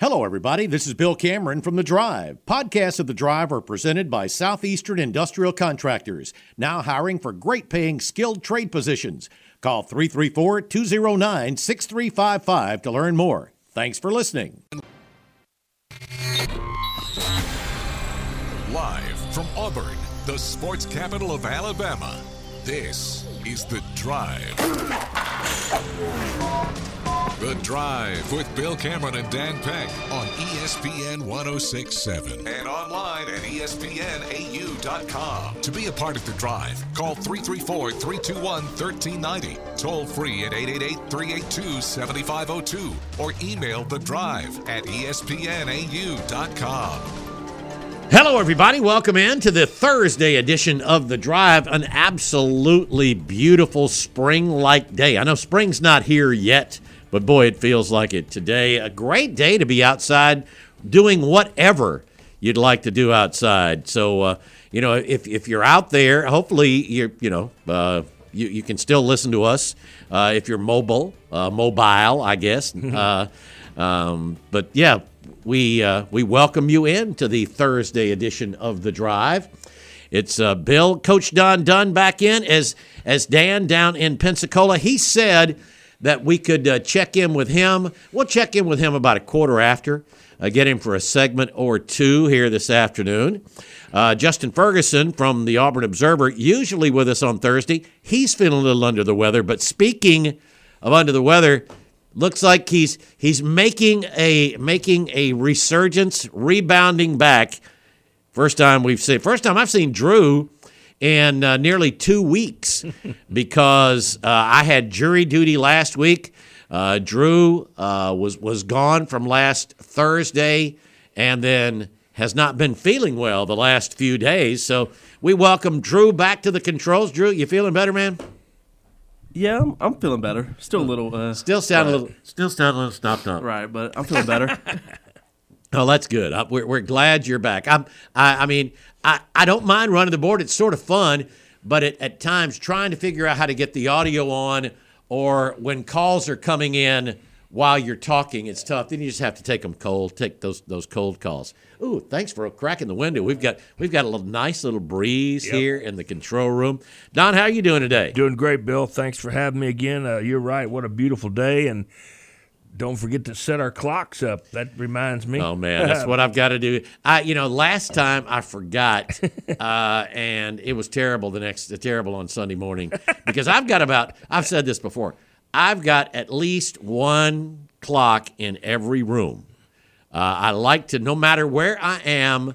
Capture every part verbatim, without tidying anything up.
Hello, everybody. This is Bill Cameron from The Drive. Podcasts of The Drive are presented by Southeastern Industrial Contractors, now hiring for great-paying skilled trade positions. Call three three four, two zero nine, six three five five to learn more. Thanks for listening. Live from Auburn, the sports capital of Alabama, this is The Drive. The Drive with Bill Cameron and Dan Peck on E S P N one oh six point seven and online at E S P N A U dot com. To be a part of The Drive, call three three four, three two one, one three nine zero, toll free at eight eight eight, three eight two, seven five zero two, or email The Drive at E S P N A U dot com. Hello, everybody. Welcome in to the Thursday edition of The Drive, an absolutely beautiful spring-like day. I know spring's not here yet, but boy, it feels like it today. A great day to be outside doing whatever you'd like to do outside. So, uh, you know, if if you're out there, hopefully you're, you know, uh, you, you can still listen to us uh, if you're mobile, uh, mobile, I guess. uh, um, but, yeah, we uh, we welcome you in to the Thursday edition of The Drive. It's uh, Bill, Coach Don Dunn back in as, as Dan down in Pensacola. He said that we could uh, check in with him. We'll check in with him about a quarter after, uh, get him for a segment or two here this afternoon. Uh, Justin Ferguson from the Auburn Observer, usually with us on Thursday. He's feeling a little under the weather, but speaking of under the weather, looks like he's he's making a making a resurgence, rebounding back. First time we've seen, first time I've seen Drew in uh, nearly two weeks because uh, I had jury duty last week. Uh, Drew uh, was was gone from last Thursday and then has not been feeling well the last few days. So we welcome Drew back to the controls. Drew, you feeling better, man? Yeah, I'm, I'm feeling better. Still a little. Uh, still sound right. a little. Still sound a little stopped up. Right, but I'm feeling better. Oh, that's good. I, we're, we're glad you're back. I'm. I, I mean, I, I don't mind running the board. It's sort of fun, but it, at times trying to figure out how to get the audio on, or when calls are coming in while you're talking, it's tough. Then you just have to take them cold. Take those those cold calls. Ooh, thanks for cracking the window. We've got we've got a little nice little breeze yep. here in the control room. Don, how are you doing today? Doing great, Bill. Thanks for having me again. Uh, you're right. What a beautiful day, and don't forget to set our clocks up. That reminds me. Oh man, that's what I've got to do. I, you know, last time I forgot, uh, and it was terrible. The next, terrible on Sunday morning because I've got about. I've said this before. I've got at least one clock in every room. Uh, I like to, no matter where I am,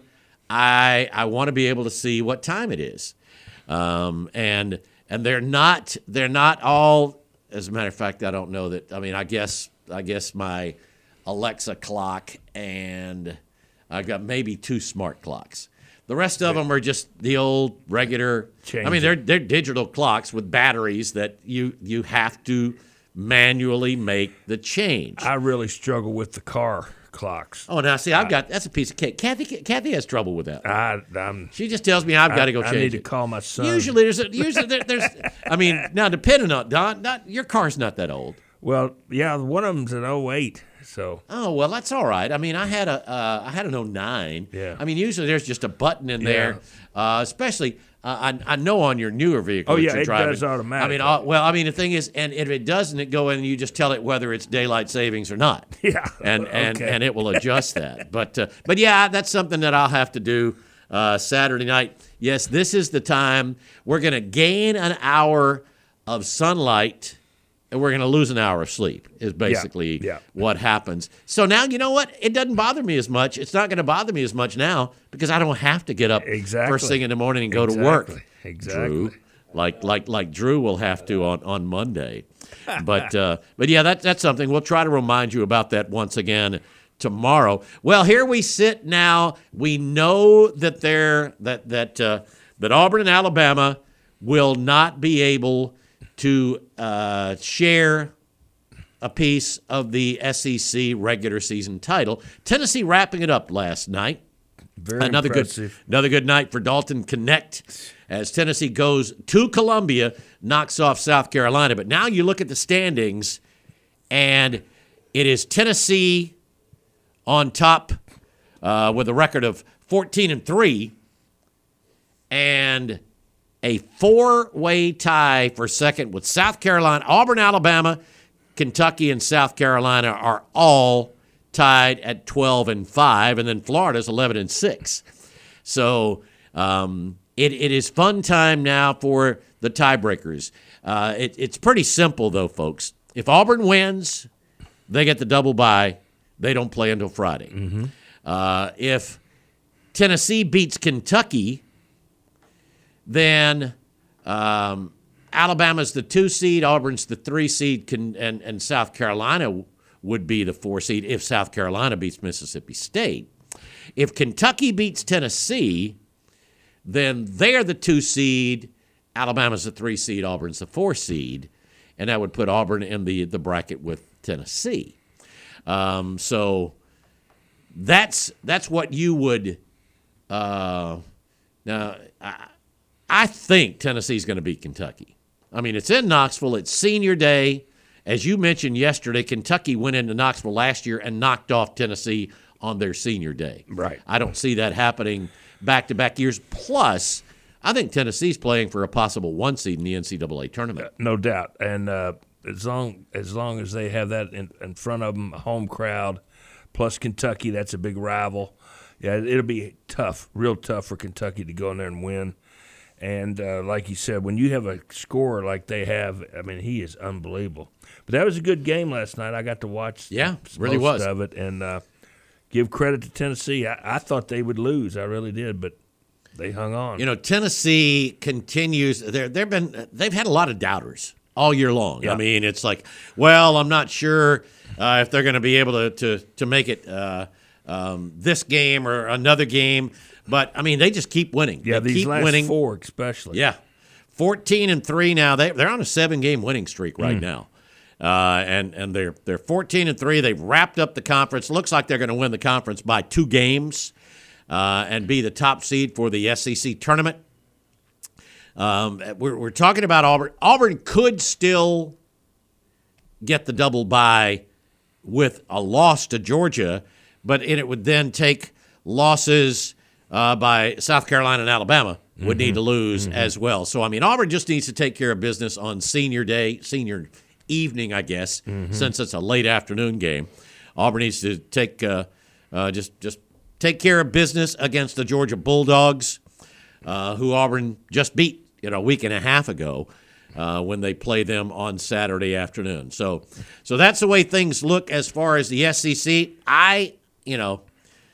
I I want to be able to see what time it is, um, and and they're not they're not all. As a matter of fact, I don't know that. I mean, I guess I guess my Alexa clock and I've got maybe two smart clocks. The rest of them are just the old regular. Change I mean, they're they're digital clocks with batteries that you you have to manually make the change. I really struggle with the car clocks. Oh, now see, I've got that's a piece of cake. Kathy, Kathy has trouble with that. I, I'm, she just tells me I've got to go I, change I need it. to call my son. Usually, there's a, usually there, there's. I mean, now depending on Don, not your car's not that old. Well, yeah, one of them's an oh eight. So. Oh well, that's all right. I mean, I had a uh, I had an oh nine. Yeah. I mean, usually there's just a button in Yeah. there, uh, especially. Uh, I, I know on your newer vehicle Oh, that yeah, you're it driving. does automatically. I mean, uh, well, I mean, the thing is, and if it doesn't, it go in and you just tell it whether it's daylight savings or not. Yeah. And and, Okay. and it will adjust that. But uh, but yeah, that's something that I'll have to do uh, Saturday night. Yes, this is the time we're going to gain an hour of sunlight. And we're going to lose an hour of sleep is basically Yeah, yeah. what happens. So now, you know what? It doesn't bother me as much. It's not going to bother me as much now because I don't have to get up Exactly. first thing in the morning and go Exactly. to work. Exactly. Drew, like like like Drew will have to on, on Monday. But uh, but yeah, that, that's something. We'll try to remind you about that once again tomorrow. Well, here we sit now. We know that they're that that uh, that Auburn and Alabama will not be able to uh, share a piece of the S E C regular season title. Tennessee wrapping it up last night. Very another impressive. good another good night for Dalton Connect as Tennessee goes to Columbia, knocks off South Carolina. But now you look at the standings, and it is Tennessee on top uh, with a record of fourteen and three, and a four-way tie for second with South Carolina. Auburn, Alabama, Kentucky, and South Carolina are all tied at twelve and five, and then Florida's eleven and six. So um, it, it is fun time now for the tiebreakers. Uh, it, it's pretty simple, though, folks. If Auburn wins, they get the double bye. They don't play until Friday. Mm-hmm. Uh, if Tennessee beats Kentucky, then um, Alabama's the two seed, Auburn's the three seed, can, and, and South Carolina would be the four seed if South Carolina beats Mississippi State. If Kentucky beats Tennessee, then they're the two seed, Alabama's the three seed, Auburn's the four seed, and that would put Auburn in the, the bracket with Tennessee. Um, so that's that's what you would uh, now. I, I think Tennessee's going to beat Kentucky. I mean, it's in Knoxville. It's senior day. As you mentioned yesterday, Kentucky went into Knoxville last year and knocked off Tennessee on their senior day. Right. I don't see that happening back-to-back years. Plus, I think Tennessee's playing for a possible one seed in the N C double A tournament. No doubt. And uh, as long as long as they have that in, in front of them, a home crowd, plus Kentucky, that's a big rival. Yeah, it'll be tough, real tough for Kentucky to go in there and win. And uh, like you said, when you have a scorer like they have, I mean, he is unbelievable. But that was a good game last night. I got to watch yeah, most really was. of it. And uh, give credit to Tennessee. I, I thought they would lose. I really did, but they hung on. You know, Tennessee continues. They're, they've been they've had a lot of doubters all year long. Yeah. I mean, it's like, well, I'm not sure uh, if they're going to be able to to to make it uh, um, this game or another game. But I mean, they just keep winning. Yeah, they these keep last winning. four especially. Yeah, fourteen and three now. They they're on a seven game winning streak right Mm. now, uh, and and they're they're fourteen and three. They've wrapped up the conference. Looks like they're going to win the conference by two games, uh, and be the top seed for the S E C tournament. Um, we're we're talking about Auburn. Auburn could still get the double bye with a loss to Georgia, but it, it would then take losses. Uh, by South Carolina and Alabama would mm-hmm. need to lose mm-hmm. as well. So, I mean, Auburn just needs to take care of business on senior day, senior evening, I guess, mm-hmm. since it's a late afternoon game. Auburn needs to take uh, uh, just just take care of business against the Georgia Bulldogs, uh, who Auburn just beat you know, a week and a half ago uh, when they play them on Saturday afternoon. So, so that's the way things look as far as the S E C. I, you know,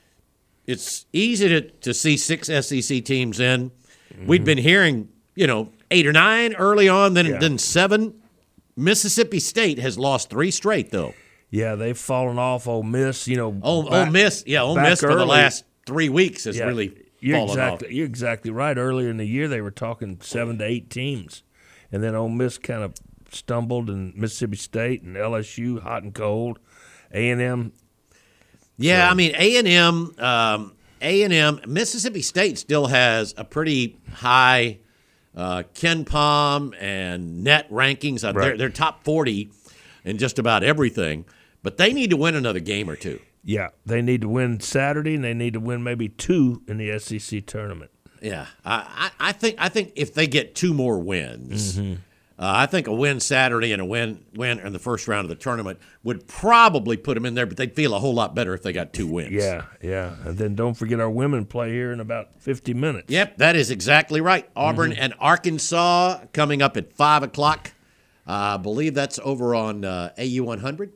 it's easy to, to see six S E C teams in. Mm-hmm. We'd been hearing, you know, eight or nine early on, then yeah. then seven. Mississippi State has lost three straight, though. Yeah, they've fallen off. Ole Miss, you know. Ole, Ole Miss, yeah, Ole Miss for early. the last three weeks has yeah, really you're fallen exactly, off. You're exactly right. Earlier in the year, they were talking seven to eight teams. And then Ole Miss kind of stumbled, and Mississippi State and L S U, hot and cold. A and M. Yeah, so. I mean, A and M, um, A and M, Mississippi State still has a pretty high uh, Ken Pom and net rankings. Uh, Right. They're, they're top forty in just about everything, but they need to win another game or two. Yeah, they need to win Saturday, and they need to win maybe two in the S E C tournament. Yeah, I, I, I think I think if they get two more wins, Mm-hmm. uh, I think a win Saturday and a win win in the first round of the tournament would probably put them in there. But they'd feel a whole lot better if they got two wins. Yeah, yeah. And then don't forget our women play here in about fifty minutes. Yep, that is exactly right. Auburn Mm-hmm. and Arkansas coming up at five o'clock. Uh, I believe that's over on uh, A U one hundred,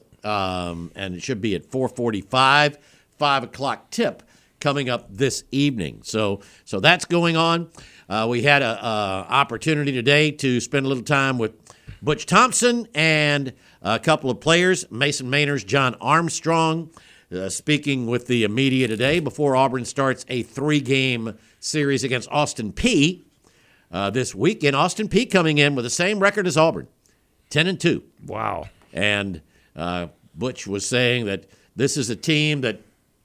um, and it should be at four forty-five. Five o'clock tip coming up this evening. So, so that's going on. Uh, we had a, a opportunity today to spend a little time with Butch Thompson and a couple of players, Mason Mainers, John Armstrong, uh, speaking with the media today before Auburn starts a three-game series against Austin Peay uh, this weekend. Austin Peay coming in with the same record as Auburn, ten and two. Wow. And uh, Butch was saying that this is a team that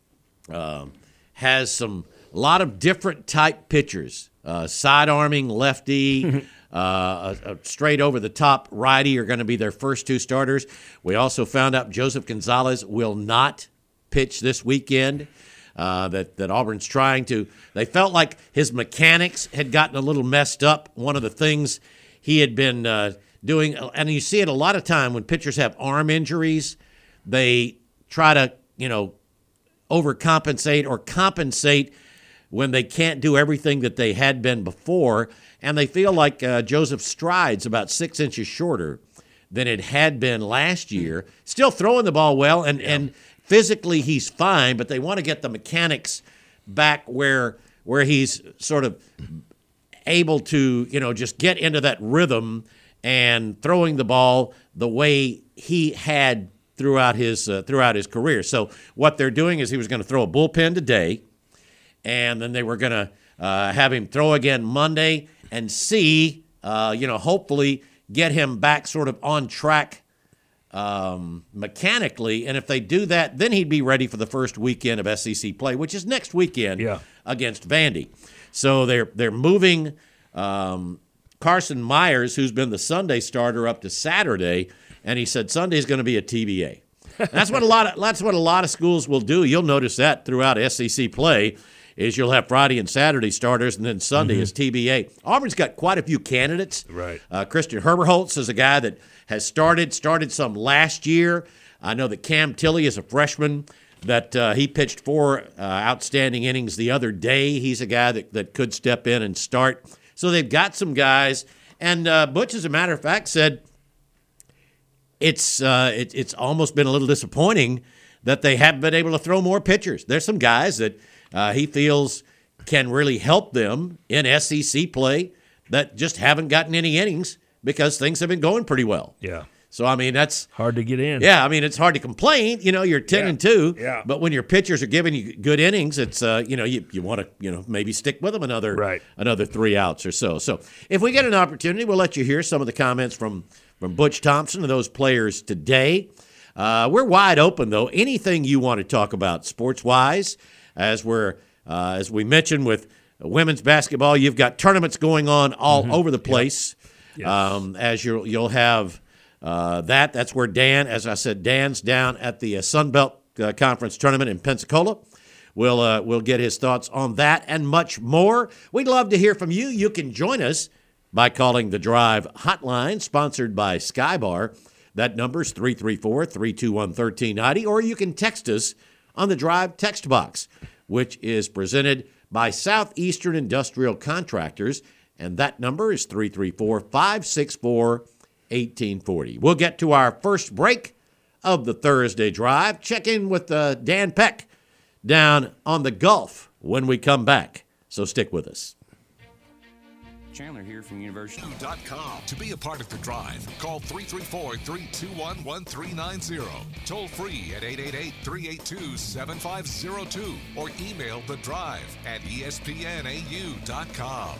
um, has some a lot of different type pitchers, uh, side-arming lefty, uh, a, a straight over-the-top righty are going to be their first two starters. We also found out Joseph Gonzalez will not pitch this weekend. Uh, that, that Auburn's trying to – they felt like his mechanics had gotten a little messed up. One of the things he had been uh, doing – and you see it a lot of time when pitchers have arm injuries, they try to, you know, overcompensate or compensate when they can't do everything that they had been before. And they feel like uh, Joseph Stride's about six inches shorter than it had been last year. Still throwing the ball well, and, yeah. and physically he's fine, but they want to get the mechanics back where where he's sort of able to, you know, just get into that rhythm and throwing the ball the way he had throughout his uh, throughout his career. So what they're doing is he was going to throw a bullpen today, and then they were going to uh, have him throw again Monday and see, uh, you know, hopefully get him back sort of on track um, mechanically. And if they do that, then he'd be ready for the first weekend of S E C play, which is next weekend yeah. against Vandy. So they're they're moving um, Carson Myers, who's been the Sunday starter, up to Saturday. And he said Sunday's going to be a T B A. That's what a lot of that's what a lot of schools will do. You'll notice that throughout S E C play is you'll have Friday and Saturday starters, and then Sunday mm-hmm. is T B A. Auburn's got quite a few candidates. Right. Uh, Christian Herberholz is a guy that has started started some last year. I know that Cam Tilley is a freshman that uh, he pitched four uh, outstanding innings the other day. He's a guy that, that could step in and start. So they've got some guys. And uh, Butch, as a matter of fact, said it's uh, it, it's almost been a little disappointing that they haven't been able to throw more pitchers. There's some guys that uh, he feels can really help them in S E C play that just haven't gotten any innings because things have been going pretty well. Yeah. So, I mean, that's hard to get in. Yeah, I mean, it's hard to complain. You know, you're ten yeah. and two. Yeah. But when your pitchers are giving you good innings, it's uh, you know, you, you want to, you know, maybe stick with them another right. another three outs or so. So, if we get an opportunity, we'll let you hear some of the comments from from Butch Thompson and those players today. Uh, we're wide open though. Anything you want to talk about sports wise, as we're uh, as we mentioned with women's basketball, you've got tournaments going on all mm-hmm. over the place. Yep. Yes. Um, as you'll you'll have. Uh, that that's where Dan, as I said, Dan's down at the uh, Sun Belt uh, Conference tournament in Pensacola. We'll uh, we'll get his thoughts on that and much more. We'd love to hear from you. You can join us by calling the Drive hotline, sponsored by Skybar. That number is three three four, three two one, one three nine zero, or you can text us on the Drive text box, which is presented by Southeastern Industrial Contractors, and that number is three three four, five six four, eighteen forty. We'll get to our first break of the Thursday Drive. Check in with uh, Dan Peck down on the Gulf when we come back. So stick with us. Chandler here from University dot com. To be a part of the Drive, call three three four, three two one, one three nine zero. Toll free at eight eight eight, three eight two, seven five zero two or email the Drive at E S P N A U dot com.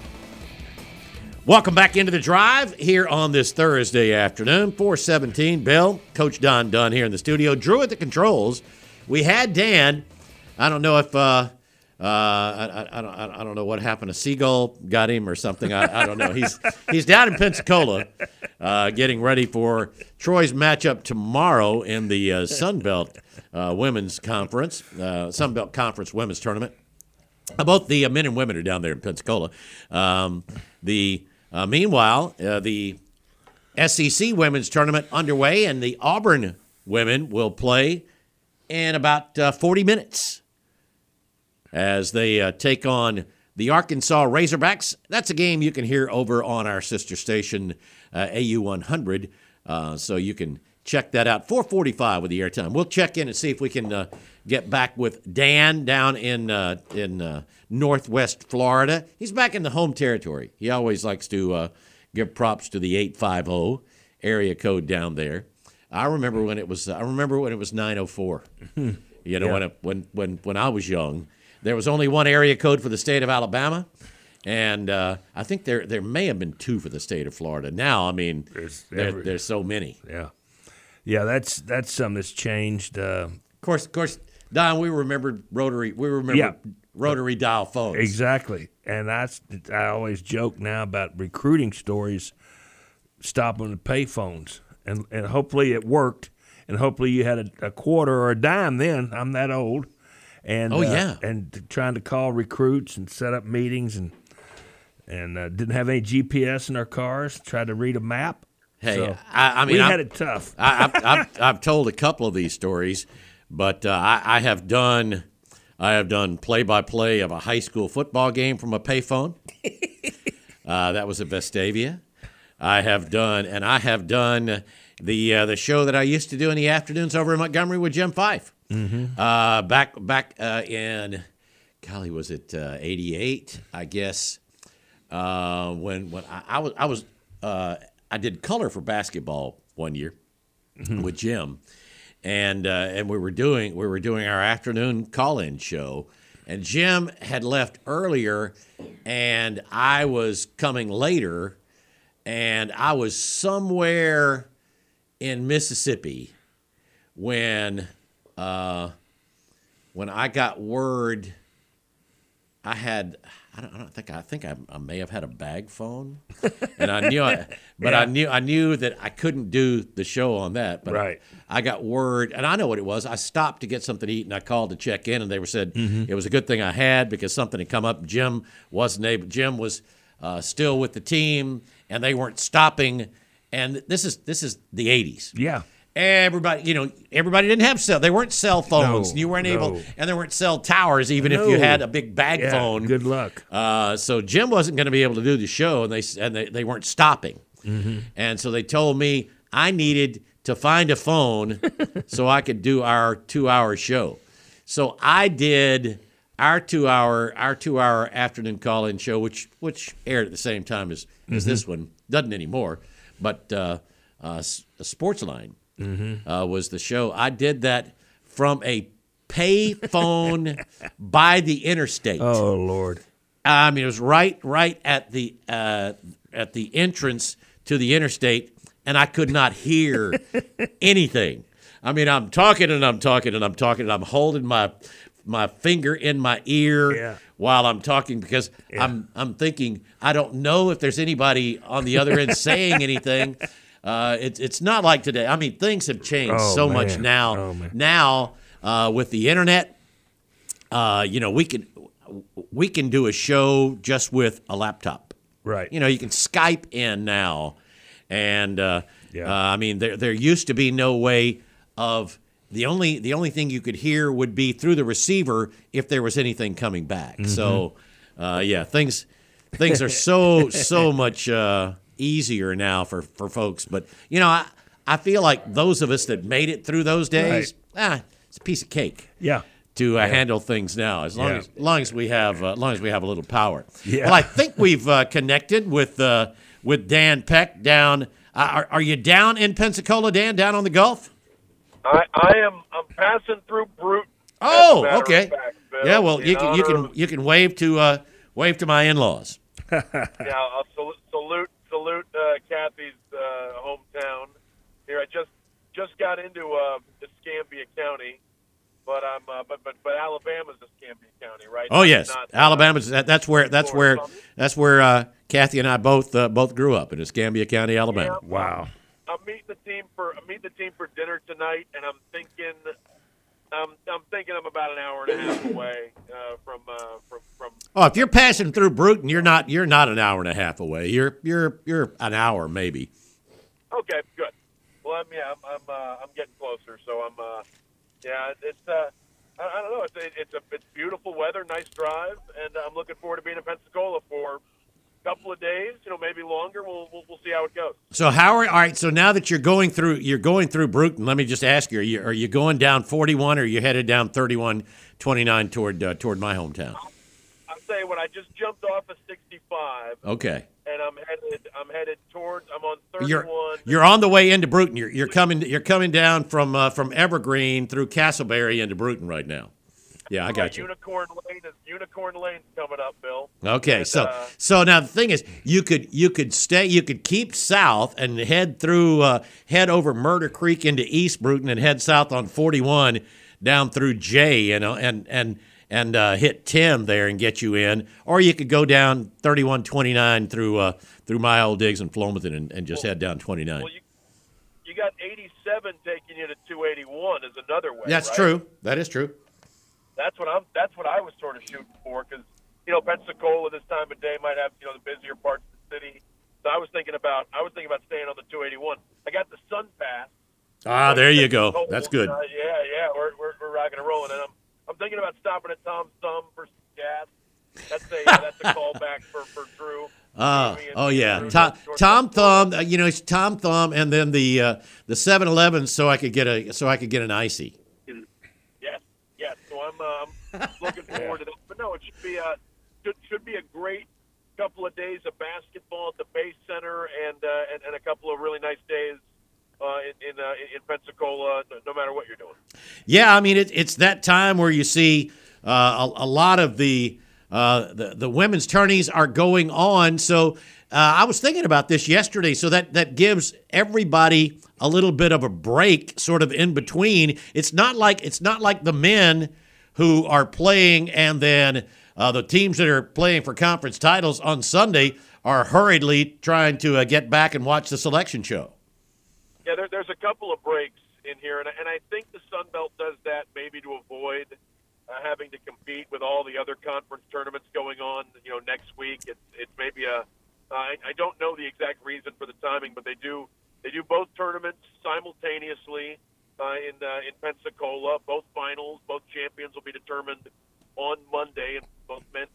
Welcome back into the Drive here on this Thursday afternoon, four seventeen. Bill, Coach Don Dunn here in the studio. Drew at the controls. We had Dan. I don't know if uh, uh, I, I, I, don't, I don't know what happened. A seagull got him or something. I, I don't know. He's he's down in Pensacola, uh, getting ready for Troy's matchup tomorrow in the uh, Sun Belt uh, Women's Conference, uh, Sun Belt Conference Women's Tournament. Uh, both the uh, men and women are down there in Pensacola. Um, the Uh, meanwhile, uh, the S E C women's tournament underway, and the Auburn women will play in about uh, forty minutes as they uh, take on the Arkansas Razorbacks. That's a game you can hear over on our sister station, uh, A U one hundred, uh, so you can check that out. four forty-five with the airtime. We'll check in and see if we can uh, get back with Dan down in uh, in uh, Northwest Florida. He's back in the home territory. He always likes to uh, give props to the eight five zero area code down there. I remember when it was. I remember when it was nine oh four. You know, yeah. when, it, when when when I was young, there was only one area code for the state of Alabama, and uh, I think there there may have been two for the state of Florida. Now, I mean, there's there, every, there's so many. Yeah, yeah. That's that's something that's changed. Uh, of course, of course, Don. We remembered rotary. We remember yeah. rotary dial phones. Exactly, and that's I always joke now about recruiting stories stopping the pay phones, and and hopefully it worked. and hopefully you had a, a quarter or a dime then. I'm that old. And, Oh, uh, yeah. and trying to call recruits and set up meetings and and uh, didn't have any G P S in our cars. Tried to read a map. Hey, So I, I mean, we I'm- had it tough. I, I've, I've, I've told a couple of these stories, but uh, I, I have done I have done play-by-play of a high school football game from a payphone. uh, that was at Vestavia. I have done, and I have done the uh, the show that I used to do in the afternoons over in Montgomery with Jim Fife. Mm-hmm. Uh, back back uh, in, golly, was it uh, eighty-eight? I guess uh, when when I, I was I was uh, I did color for basketball one year with Jim, and uh, and we were doing we were doing our afternoon call-in show, and Jim had left earlier, and I was coming later, and I was somewhere in Mississippi when uh, when I got word. I had I don't, I don't think I think I, I may have had a bag phone, and I knew I, but Yeah. I knew I knew that I couldn't do the show on that. But Right. I got word, and I know what it was. I stopped to get something to eat, and I called to check in, and they were said Mm-hmm. it was a good thing I had because something had come up. Jim wasn't able. Jim was uh, still with the team, and they weren't stopping. And this is this is the eighties. Yeah. Everybody, you know, everybody didn't have cell. They weren't cell phones. No, you weren't able, no. and there weren't cell towers, even if No. you had a big bag Yeah, phone. good luck. Uh, so Jim wasn't going to be able to do the show, and they and they, they weren't stopping. Mm-hmm. And so they told me I needed to find a phone so I could do our two-hour show. So I did our two-hour our two-hour afternoon call-in show, which which aired at the same time as, as Mm-hmm. this one. Doesn't anymore, but uh, uh, S- Sportsline uh, was the show. I did that from a pay phone by the interstate. Oh Lord. I mean, it was right, right at the uh, at the entrance to the interstate, and I could not hear anything. I mean, I'm talking and I'm talking and I'm talking and I'm holding my my finger in my ear Yeah. while I'm talking because I'm I'm thinking I don't know if there's anybody on the other end saying anything. Uh, it's it's not like today. I mean, things have changed Oh, so much man. now. Oh, man. Now uh, with the internet, uh, you know, we can we can do a show just with a laptop. Right. You know, you can Skype in now, and uh, Yeah. uh, I mean, there there used to be no way of the only the only thing you could hear would be through the receiver if there was anything coming back. Mm-hmm. So, uh, yeah, things things are so so much uh, easier now for, for folks. But you know, I I feel like those of us that made it through those days, ah, it's a piece of cake Yeah. to uh, handle things now, as long Yeah. as, as long as we have uh, as long as we have a little power. Yeah. Well, I think we've uh, connected with uh, with Dan Peck down. Uh, are, are you down in Pensacola, Dan? Down on the Gulf? I, I am. I'm passing through Brute. Oh, as a matter okay. of fact, Bill, Yeah. Well, in you can you honor can of- you can wave to uh, wave to my in-laws. Yeah, I'll salute salute, salute uh, Kathy's uh, hometown. Here, I just just got into uh, Escambia County, but I'm uh, but but but Alabama's Escambia County, right? Oh yes, Not, uh, Alabama's. That, that's where that's where Florida. that's where uh, Kathy and I both uh, both grew up in Escambia County, Alabama. Yeah. Wow. I'm meeting the team for I'm meeting the team for dinner tonight, and I'm thinking, I'm I'm thinking I'm about an hour and a half away uh, from uh, from from. Oh, if you're passing through Bruton, you're not you're not an hour and a half away. You're you're you're an hour maybe. Okay, good. Well, I'm yeah, I'm I'm, uh, I'm getting closer, so I'm uh, yeah, it's uh, I, I don't know, it's it's a it's beautiful weather, nice drive, and I'm looking forward to being in Pensacola for a couple of days, you know, maybe longer. We'll we'll, we'll see how it goes. So how are all right? So now that you're going through you're going through Bruton, let me just ask you: Are you are you going down forty-one, or are you headed down thirty-one twenty-nine toward uh, toward my hometown? I'll tell you what, I just jumped off of sixty-five, Okay, and I'm headed I'm headed towards I'm on you're thirty-one. you're on the way into Bruton. You're you're coming you're coming down from uh, from Evergreen through Castleberry into Bruton right now. Yeah, I got you. Unicorn Lane is Unicorn Lane's coming up, Bill. Okay, And, so uh, so now the thing is, you could you could stay, you could keep south and head through, uh, head over Murder Creek into East Bruton and head south on forty-one down through J, you know, and and and uh, hit Tim there and get you in, or you could go down thirty-one twenty-nine through uh, through my old digs in Flomaton and, and just head down twenty-nine. Well, you, you got got eighty-seven taking you to two eighty-one is another way. That's right? true. That is true. That's what I'm. That's what I was sort of shooting for because you know Pensacola this time of day might have you know the busier parts of the city. So I was thinking about I was thinking about staying on the two eighty-one. I got the Sun Pass. Ah, there you go. That's good. Uh, yeah, yeah, we're, we're we're rocking and rolling, and I'm I'm thinking about stopping at Tom's Thumb for some gas. That's a uh, that's a callback for for Drew. Uh, oh yeah, Tom, Tom Thumb. Uh, you know, it's Tom Thumb, and then the uh, the seven eleven, so I could get a so I could get an icy. Yes, yes. So I'm uh, I'm looking forward to that. But no, it should be a should, should be a great couple of days of basketball at the Base Center, and uh, and, and a couple of really nice days uh, in in, uh, in Pensacola. No matter what you're doing. Yeah, I mean it, it's that time where you see uh, a, a lot of the. Uh, the, the women's tourneys are going on. So uh, I was thinking about this yesterday. So that, that gives everybody a little bit of a break sort of in between. It's not like it's not like the men who are playing and then uh, the teams that are playing for conference titles on Sunday are hurriedly trying to uh, get back and watch the selection show. Yeah, there, there's a couple of breaks in here, and, and I think the Sun Belt does that maybe to avoid – Uh, having to compete with all the other conference tournaments going on, you know, next week. It's it's maybe a uh, I, I don't know the exact reason for the timing, but they do they do both tournaments simultaneously uh, in uh, in Pensacola. Both finals, both champions will be determined on Monday, and both men.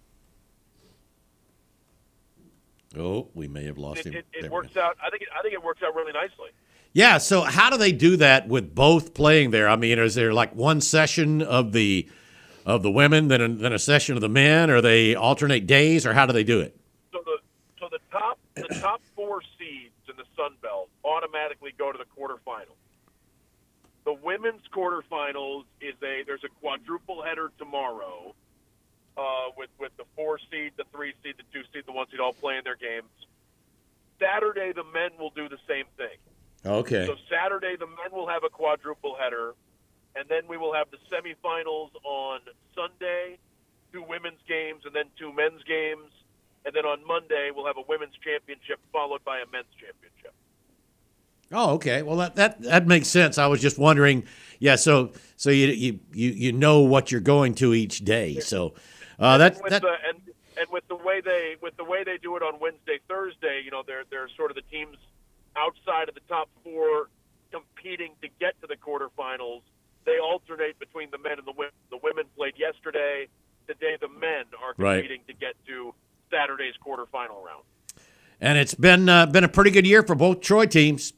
Oh, we may have lost It, him. it, it There works we go. out. I think it, I think it works out really nicely. Yeah, so how do they do that with both playing there? I mean, is there like one session of the of the women, then a, then a session of the men, or they alternate days, or how do they do it? So the so the top the top four seeds in the Sun Belt automatically go to the quarterfinals. The women's quarterfinals is a there's a quadruple header tomorrow uh, with with the four seed, the three seed, the two seed, the one seed all playing their games. Saturday, the men will do the same thing. Okay. So Saturday, the men will have a quadruple header, and then we will have the semifinals on Sunday, two women's games, and then two men's games. And then on Monday, we'll have a women's championship followed by a men's championship. Oh, okay. Well, that, that that makes sense. I was just wondering. Yeah. So so you you you, you know what you're going to each day. So uh, that with that. the, and and with the way they with the way they do it on Wednesday, Thursday, you know, they're they're sort of the teams outside of the top four competing to get to the quarterfinals. They alternate between the men and the women. The women played yesterday. Today, the men are competing right. to get to Saturday's quarterfinal round. And it's been uh, been a pretty good year for both Troy teams.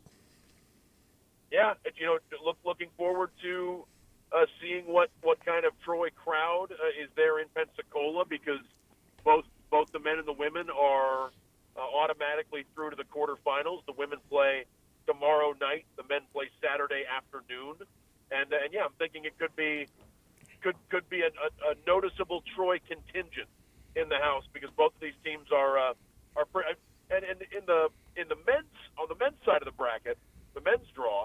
Yeah, it, you know, look, looking forward to uh, seeing what, what kind of Troy crowd uh, is there in Pensacola, because both both the men and the women are uh, automatically through to the quarterfinals. The women play tomorrow night. The men play Saturday afternoon. And, uh, and yeah, I'm thinking it could be could could be a, a, a noticeable Troy contingent in the house, because both of these teams are uh, are pre- and, and in the in the men's on the men's side of the bracket, the men's draw,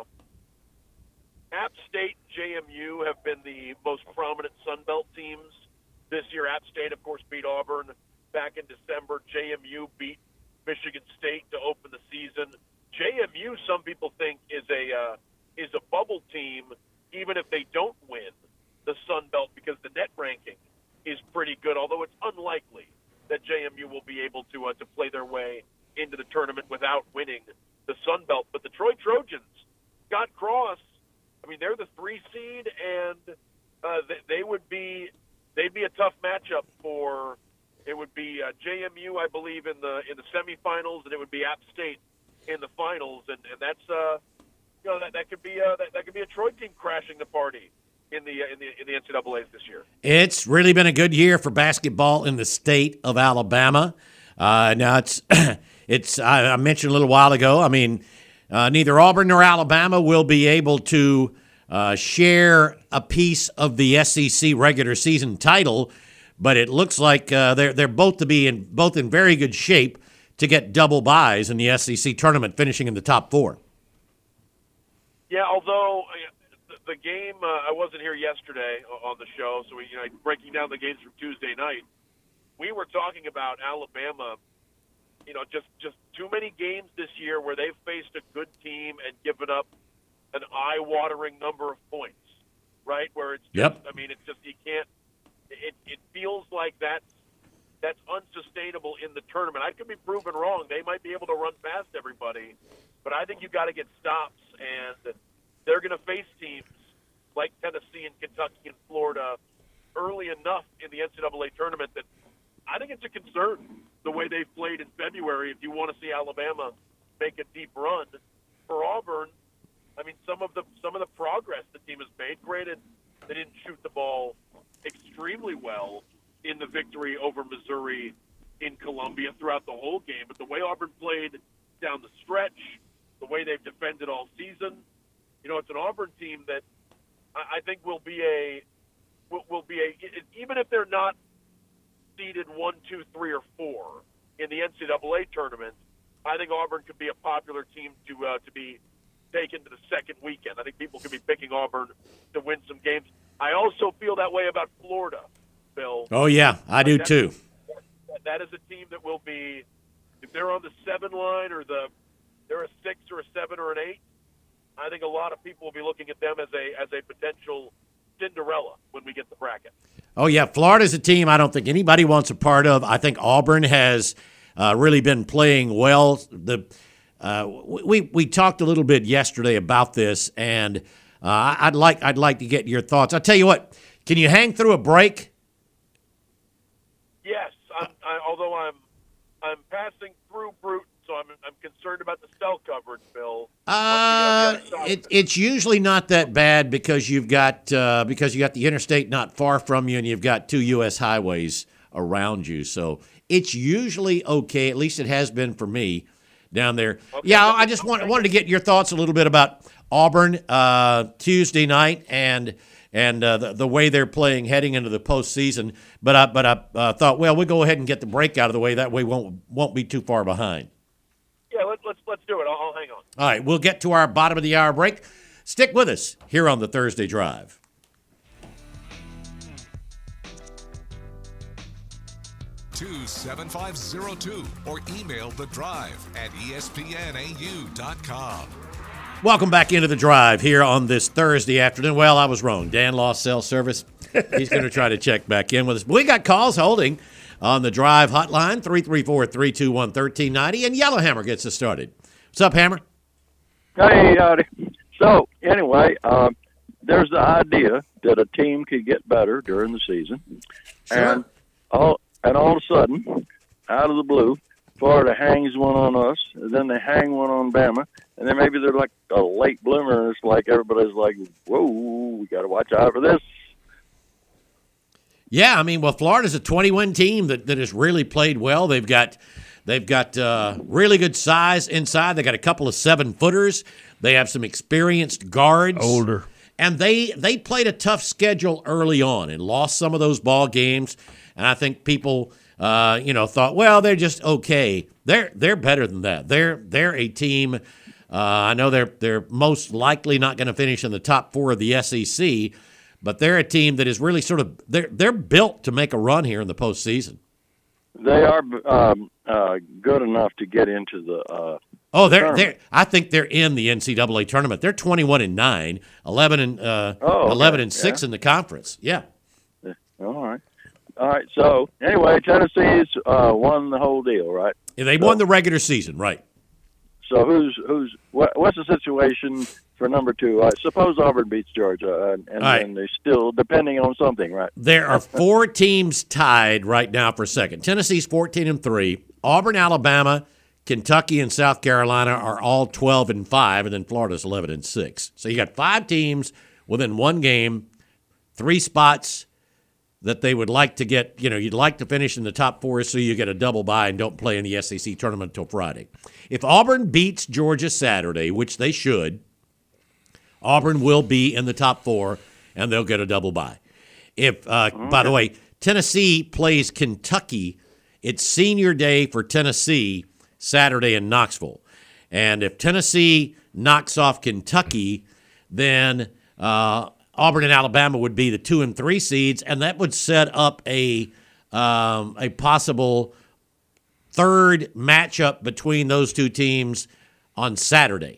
App State and J M U have been the most prominent Sun Belt teams this year. App State, of course, beat Auburn back in December. J M U beat Michigan State to open the season. J M U, some people think, is a uh, is a bubble team, even if they don't win the Sun Belt, because the net ranking is pretty good, although it's unlikely that J M U will be able to uh, to play their way into the tournament without winning the Sun Belt. But the Troy Trojans, Scott Cross, I mean, they're the three seed, and uh, they, they would be they'd be a tough matchup for. It would be uh, J M U, I believe, in the in the semifinals, and it would be App State in the finals, and, and that's uh, you know that, that could be uh, that, that could be a Troy team crashing the party in the in the in the N C double A's this year. It's really been a good year for basketball in the state of Alabama. Uh, now it's it's I, I mentioned a little while ago. I mean, uh, neither Auburn nor Alabama will be able to uh, share a piece of the S E C regular season title, but it looks like uh, they're they're both to be in both in very good shape to get double byes in the S E C tournament, finishing in the top four. Yeah, although the game, uh, I wasn't here yesterday on the show, so we, you know, breaking down the games from Tuesday night, we were talking about Alabama, you know, just, just too many games this year where they've faced a good team and given up an eye-watering number of points, right? Where it's just, Yep. I mean, it's just you can't. It it feels like that's that's unsustainable in the tournament. I could be proven wrong. They might be able to run past everybody, but I think you got to get stops, and they're going to face teams like Tennessee and Kentucky and Florida early enough in the N C double A tournament that I think it's a concern the way they've played in February. If you want to see Alabama make a deep run, for Auburn, I mean, some of the some of the progress the team has made. Granted, they didn't shoot the ball extremely well in the victory over Missouri in Columbia throughout the whole game, but the way Auburn played down the stretch, the way they've defended all season, you know, it's an Auburn team that I, I think will be a will, will be a even if they're not seeded one, two, three, or four in the N C double A tournament, I think Auburn could be a popular team to uh, to be taken to the second weekend. I think people could be picking Auburn to win some games. I also feel that way about Florida, Bill. Oh, yeah, I do that, too. That is a team that will be, if they're on the seven line or the they're a six or a seven or an eight, I think a lot of people will be looking at them as a as a potential Cinderella when we get the bracket. Oh, yeah, Florida's a team I don't think anybody wants a part of. I think Auburn has uh, really been playing well. The uh, we we talked a little bit yesterday about this, and uh, I'd like I'd like to get your thoughts. I'll tell you what, can you hang through a break? Yes, I'm, I, although I'm I'm passing through Bruton, so I'm I'm concerned about the cell coverage, Bill. Uh, it, it's usually not that bad because you've got uh, because you got the interstate not far from you, and you've got two U S highways around you, so it's usually okay. At least it has been for me down there. Okay. Yeah, I just want, wanted to get your thoughts a little bit about Auburn uh, Tuesday night and and uh, the, the way they're playing heading into the postseason. But I but I uh, thought, well, we'll go ahead and get the break out of the way. That way, we won't won't be too far behind. Yeah, let's let's let's do it. I'll, I'll hang on. All right, we'll get to our bottom of the hour break. Stick with us here on the Thursday Drive. two seven five zero two or email the drive at E S P N A U dot com. Welcome back into the Drive here on this Thursday afternoon. Well, I was wrong. Dan lost cell service. He's going to try to check back in with us. We got calls holding on the Drive hotline, three three four, three two one, one three nine zero, and Yellowhammer gets us started. What's up, Hammer? Hey, howdy. So, anyway, um, there's the idea that a team could get better during the season. Sure. And all, and all of a sudden, out of the blue, Florida hangs one on us, and then they hang one on Bama, and then maybe they're like a late bloomer, and it's like everybody's like, whoa, we got to watch out for this. Yeah, I mean, well, Florida's a twenty-win team that, that has really played well. They've got they've got uh, really good size inside. They got a couple of seven-footers. They have some experienced guards. Older. And they, they played a tough schedule early on and lost some of those ball games. And I think people, uh, you know, thought, well, they're just okay. They're they're better than that. They're they're a team. Uh, I know they're they're most likely not going to finish in the top four of the S E C, but they're a team that is really sort of they're they're built to make a run here in the postseason. They are um, uh, good enough to get into the. Uh, oh, they're tournament. they I think they're in the N C double A tournament. They're twenty-one and nine, eleven and uh, oh, okay. eleven and six yeah. in the conference. Yeah. yeah. All right. All right. So anyway, Tennessee's uh, won the whole deal, right? Yeah, they so, won the regular season, right? So who's who's what, what's the situation for number two? I suppose Auburn beats Georgia, and, and right. then they're still depending on something, right? There are four teams tied right now for second. Tennessee's fourteen and three. Auburn, Alabama, Kentucky, and South Carolina are all twelve and five, and then Florida's eleven and six. So you got five teams within one game, three spots that they would like to get, you know, you'd like to finish in the top four so you get a double bye and don't play in the S E C tournament until Friday. If Auburn beats Georgia Saturday, which they should, Auburn will be in the top four and they'll get a double bye. If, uh, okay. By the way, Tennessee plays Kentucky. It's senior day for Tennessee Saturday in Knoxville. And if Tennessee knocks off Kentucky, then uh, Auburn and Alabama would be the two and three seeds, and that would set up a um, a possible third matchup between those two teams on Saturday.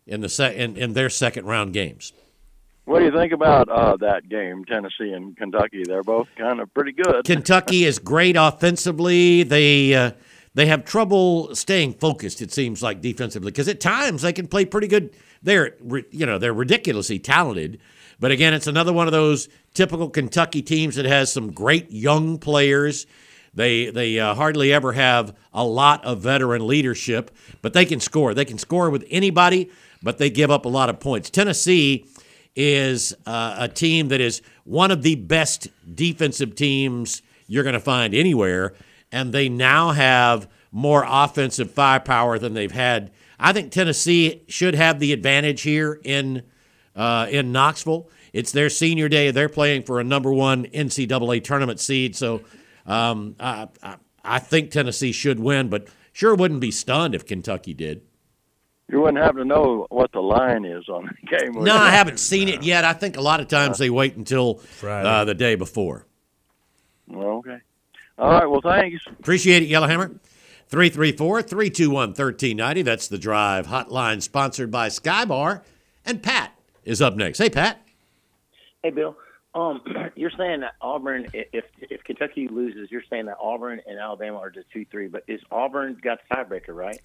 in the se- in, in their second round games. What do you think about uh, that game, Tennessee and Kentucky? They're both kind of pretty good. Kentucky is great offensively. They uh, they have trouble staying focused, it seems like, defensively, because at times they can play pretty good. They're you know they're ridiculously talented, but again, it's another one of those typical Kentucky teams that has some great young players. They they uh, hardly ever have a lot of veteran leadership, but they can score. They can score with anybody, but they give up a lot of points. Tennessee is uh, a team that is one of the best defensive teams you're going to find anywhere, and they now have more offensive firepower than they've had. I think Tennessee should have the advantage here in uh, in Knoxville. It's their senior day. They're playing for a number one N C double A tournament seed, so um, I, I, I think Tennessee should win, but sure wouldn't be stunned if Kentucky did. You wouldn't have to know what the line is on the game. would No, you? I haven't seen it yet. I think a lot of times they wait until uh, the day before. Well, okay. All right, well, thanks. Appreciate it, Yellowhammer. three three four, three two one, one three nine zero. That's the Drive Hotline, sponsored by Skybar. And Pat is up next. Hey, Pat. Hey, Bill. Um, you're saying that Auburn, if if Kentucky loses, you're saying that Auburn and Alabama are just two three, but is Auburn got the tiebreaker, right?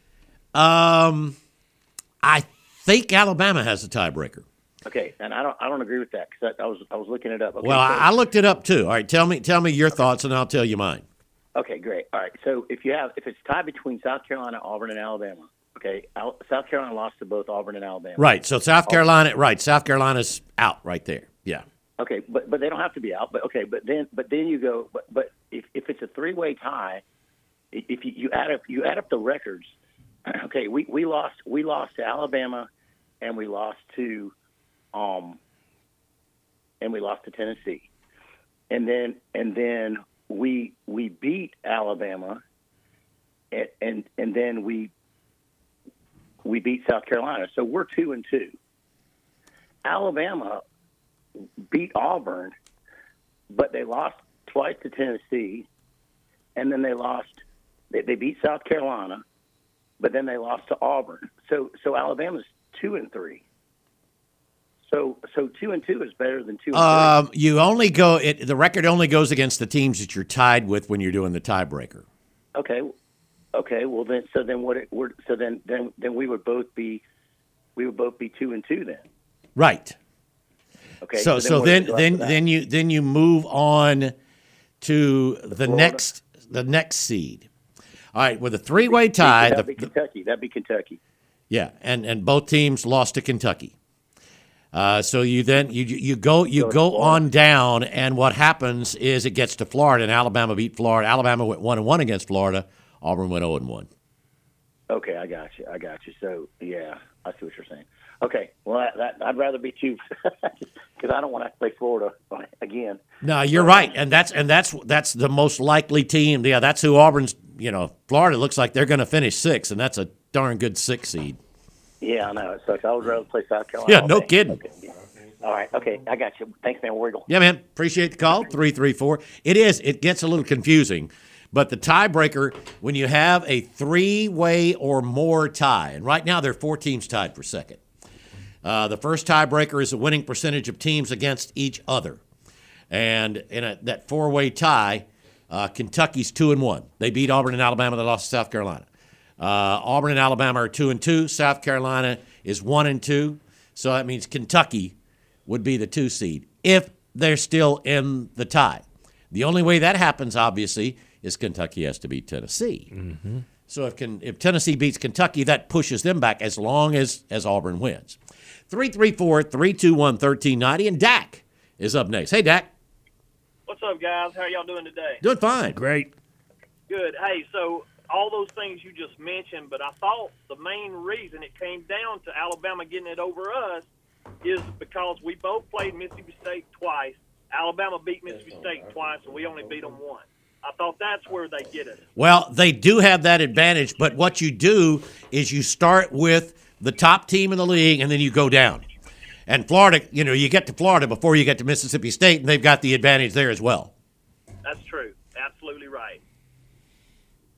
Um, I think Alabama has a tiebreaker. Okay, and I don't I don't agree with that because I, I was I was looking it up. Okay, Well, so, I I looked it up too. All right, tell me tell me your thoughts, and I'll tell you mine. okay, great. All right, so if you have if it's tied between South Carolina, Auburn, and Alabama, okay, Al, South Carolina lost to both Auburn and Alabama. Right. So South Carolina, right? South Carolina's out right there. Yeah. Okay, but but they don't have to be out. But okay, but then but then you go. But but if, if it's a three way tie, if you, you add up you add up the records. Okay, we, we lost we lost to Alabama, and we lost to, um, and we lost to Tennessee, and then and then we we beat Alabama, and and, and then we we beat South Carolina. So we're two and two. Alabama beat Auburn, but they lost twice to Tennessee, and then they lost. They, they beat South Carolina. But then they lost to Auburn. So so Alabama's two and three. So so two and two is better than two and Um, three. you only go. It, the record only goes against the teams that you're tied with when you're doing the tiebreaker. Okay, okay. Well then, so then what? It, we're, so then then then we would both be we would both be two and two then. Right. Okay. So so what then is left then of that? then you then you move on to the Florida? next the next seed. All right, with a three-way tie. That'd the- be Kentucky. That'd be Kentucky. Yeah, and, and both teams lost to Kentucky. Uh, so you then you you go you Go to go Florida. on down, and what happens is it gets to Florida, and Alabama beat Florida. Alabama went one and one against Florida. Auburn went zero and one. Okay, I got you. I got you. So yeah, I see what you're saying. Okay, well that, that I'd rather be two because I don't want to play Florida again. No, you're right, and that's and that's that's the most likely team. Yeah, that's who Auburn's. You know, Florida looks like they're going to finish sixth, and that's a darn good six seed. Yeah, I know. It sucks. I would rather play South Carolina. Yeah, all no day. kidding. Okay. All right. Okay, I got you. Thanks, man. Wiggle. Yeah, man. Appreciate the call. three three four. It is. It gets a little confusing. But the tiebreaker, when you have a three-way or more tie, and right now there are four teams tied for second. Uh, the first tiebreaker is the winning percentage of teams against each other. And in a, that four-way tie, uh, Kentucky's two and one. They beat Auburn and Alabama. They lost to South Carolina. Uh, Auburn and Alabama are two and two. South Carolina is one and two. So that means Kentucky would be the two seed if they're still in the tie. The only way that happens, obviously, is Kentucky has to beat Tennessee. Mm-hmm. So if can, if Tennessee beats Kentucky, that pushes them back as long as, as Auburn wins. three three four, three two one, one three nine zero. And Dak is up next. Hey, Dak. What's up, guys? How y'all doing today? Doing fine. Great. Good. Hey, so all those things you just mentioned, but I thought the main reason it came down to Alabama getting it over us is because we both played Mississippi State twice. Alabama beat Mississippi State twice, and we only beat them once. I thought that's where they get it. Well, they do have that advantage, but what you do is you start with the top team in the league, and then you go down. And Florida, you know, you get to Florida before you get to Mississippi State, and they've got the advantage there as well. That's true. Absolutely right.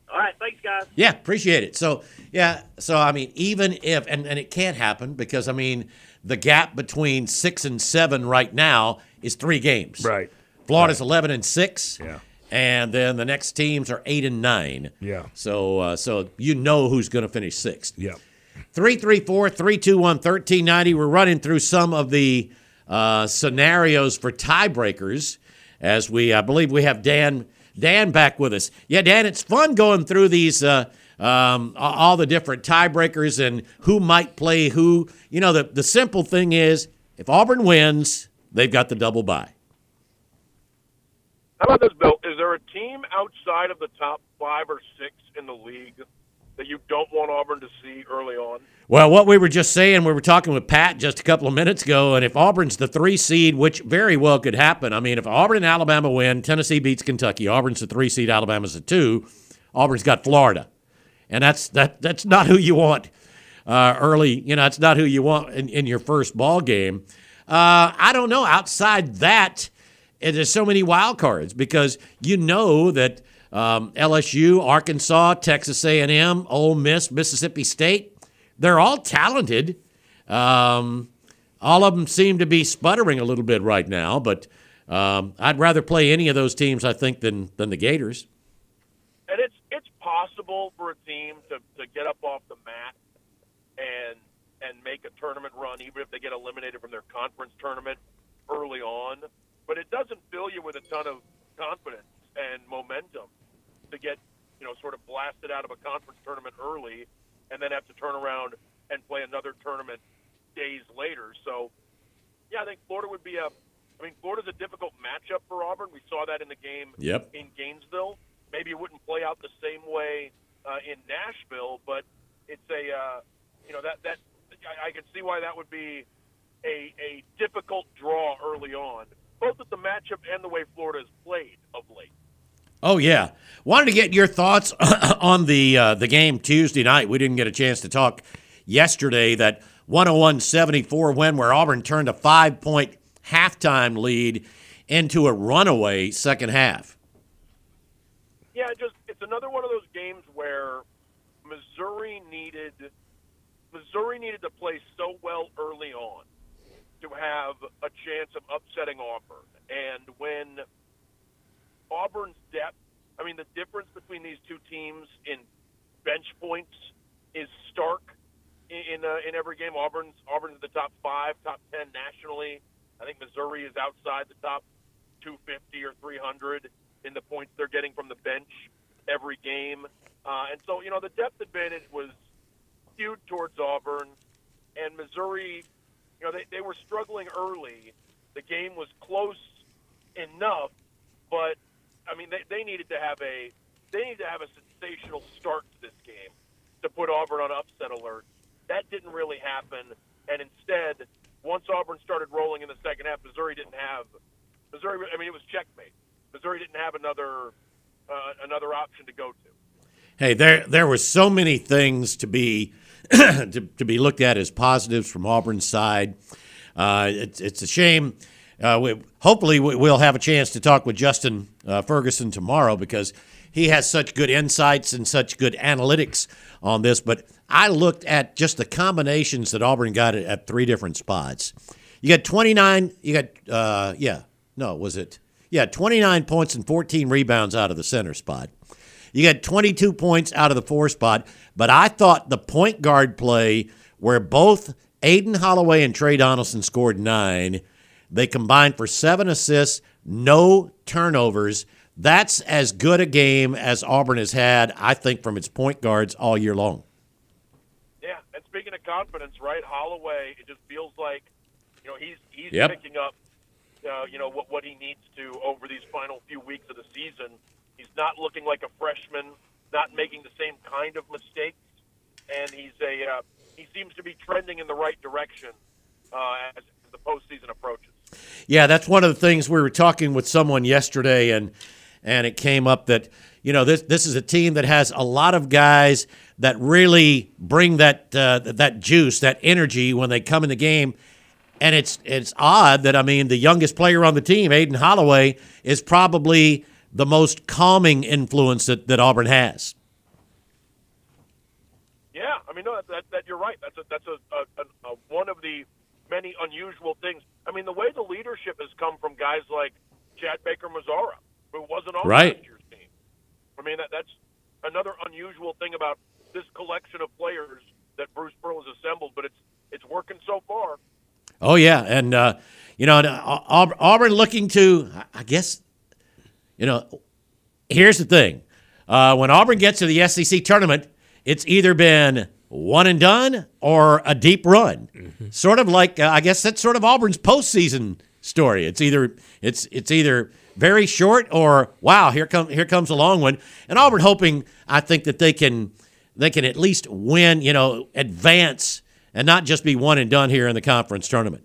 All right, thanks, guys. Yeah, appreciate it. So, yeah, so, I mean, even if, and, and it can't happen because, I mean, the gap between six and seven right now is three games. Right. Florida's right. eleven and six. Yeah. And then the next teams are eight and nine. Yeah. So, uh, so you know who's going to finish sixth. Yeah. three three four, three two one, one three nine zero. We're running through some of the uh, scenarios for tiebreakers as we, I believe we have Dan Dan back with us. Yeah, Dan, it's fun going through these, uh, um, all the different tiebreakers and who might play who. You know, the, the simple thing is if Auburn wins, they've got the double bye. How about this, Bill? Is there a team outside of the top five or six in the league that you don't want Auburn to see early on? Well, what we were just saying, we were talking with Pat just a couple of minutes ago, and if Auburn's the three seed, which very well could happen. I mean, if Auburn and Alabama win, Tennessee beats Kentucky, Auburn's the three seed, Alabama's the two, Auburn's got Florida. And that's that that's not who you want uh, early. You know, it's not who you want in, in your first ball game. Uh, I don't know. Outside that, there's so many wild cards because you know that um, L S U, Arkansas, Texas A and M, Ole Miss, Mississippi State, they're all talented. Um, all of them seem to be sputtering a little bit right now, but um, I'd rather play any of those teams, I think, than than the Gators. And it's it's possible for a team to, to get up off the mat and and make a tournament run, even if they get eliminated from their conference tournament early on. But it doesn't fill you with a ton of confidence and momentum to get, you know, sort of blasted out of a conference tournament early and then have to turn around and play another tournament days later. So, yeah, I think Florida would be a – I mean, Florida's a difficult matchup for Auburn. We saw that in the game yep. in Gainesville. Maybe it wouldn't play out the same way uh, in Nashville, but it's a uh, – you know, that, that I, I can see why that would be a, a difficult draw early on, both with the matchup and the way Florida has played of late. Oh, yeah. Wanted to get your thoughts on the uh, the game Tuesday night. We didn't get a chance to talk yesterday. That one oh one seventy-four win where Auburn turned a five-point halftime lead into a runaway second half. Yeah, just it's another one of those games where Missouri needed Missouri needed to play so well early on to have a chance of upsetting Auburn. And when Auburn's depth, I mean, the difference between these two teams in bench points is stark in uh, in every game. Auburn's Auburn's the top five, top ten nationally. I think Missouri is outside the top two fifty or three hundred in the points they're getting from the bench every game. Uh, and so, you know, the depth advantage was skewed towards Auburn, and Missouri, you know, they, they were struggling early. The game was close enough, but I mean, they, they needed to have a they needed to have a sensational start to this game to put Auburn on upset alert. That didn't really happen, and instead, once Auburn started rolling in the second half, Missouri didn't have Missouri. I mean, it was checkmate. Missouri didn't have another uh, another option to go to. Hey, there there were so many things to be to, to be looked at as positives from Auburn's side. Uh, it's it's a shame. Uh, we, hopefully, we'll have a chance to talk with Justin uh, Ferguson tomorrow because he has such good insights and such good analytics on this. But I looked at just the combinations that Auburn got at, at three different spots. You got twenty-nine. You got uh, yeah, no, was it? Yeah, twenty-nine points and fourteen rebounds out of the center spot. You got twenty-two points out of the four spot. But I thought the point guard play where both Aiden Holloway and Trey Donaldson scored nine. They combined for seven assists, no turnovers. That's as good a game as Auburn has had, I think, from its point guards all year long. Yeah, and speaking of confidence, right, Holloway, it just feels like, you know, he's he's yep. picking up, uh, you know, what, what he needs to over these final few weeks of the season. He's not looking like a freshman, not making the same kind of mistakes, and he's a uh, he seems to be trending in the right direction uh, as the postseason approaches. Yeah, that's one of the things we were talking with someone yesterday, and and it came up that, you know, this this is a team that has a lot of guys that really bring that uh, that juice, that energy when they come in the game. And it's it's odd that, I mean, the youngest player on the team, Aiden Holloway, is probably the most calming influence that, that Auburn has. I mean, no, that, that, that you're right. That's a, that's a, a, a, a one of the many unusual things. I mean, the way the leadership has come from guys like Chad Baker-Mazzara, who wasn't on right. last year's team. I mean, that, that's another unusual thing about this collection of players that Bruce Pearl has assembled, but it's it's working so far. Oh, yeah, and, uh, you know, Auburn looking to, I guess, you know, here's the thing. Uh, when Auburn gets to the S E C tournament, it's either been one and done or a deep run. Mm-hmm. Sort of like, uh, I guess that's sort of Auburn's postseason story. It's either it's it's either very short or, wow, here, come, here comes a long one. And Auburn hoping, I think, that they can they can at least win, you know, advance and not just be one and done here in the conference tournament.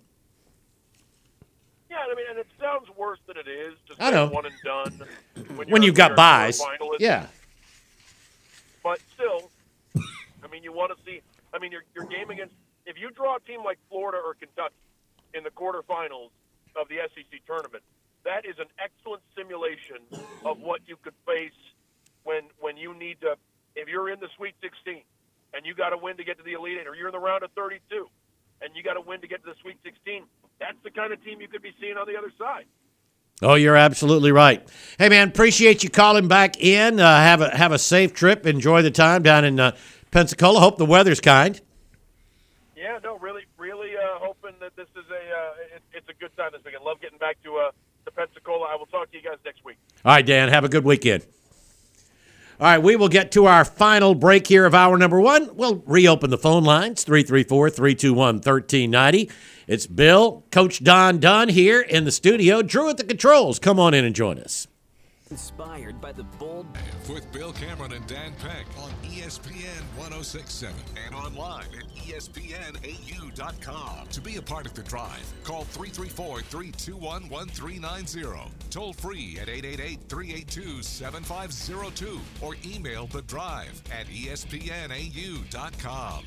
Yeah, I mean, and it sounds worse than it is to I know. say one and done when, when you've got buys. Yeah. But still, I mean, you want to see – I mean, your, your game against – if you draw a team like Florida or Kentucky in the quarterfinals of the S E C tournament, that is an excellent simulation of what you could face when when you need to – if you're in the Sweet sixteen and you got to win to get to the Elite Eight, or you're in the round of thirty-two and you got to win to get to the Sweet sixteen, that's the kind of team you could be seeing on the other side. Oh, you're absolutely right. Hey, man, appreciate you calling back in. Uh, have a have a safe trip. Enjoy the time down in uh, Pensacola. Hope the weather's kind. Yeah, no, really, really uh, hoping that this is a uh, it, it's a good time this weekend. Love getting back to uh, to Pensacola. I will talk to you guys next week. All right, Dan. Have a good weekend. All right, we will get to our final break here of hour number one. We'll reopen the phone lines, three three four, three two one, one three nine zero. It's Bill, Coach Don Dunn here in the studio. Drew at the controls. Come on in and join us. Inspired by the bold with Bill Cameron and Dan Peck on E S P N one oh six point seven and online at E S P N A U dot com. To be a part of the drive, call three three four, three two one, one three nine zero. Toll free at eight eight eight, three eight two, seven five zero two or email the drive at E S P N A U dot com.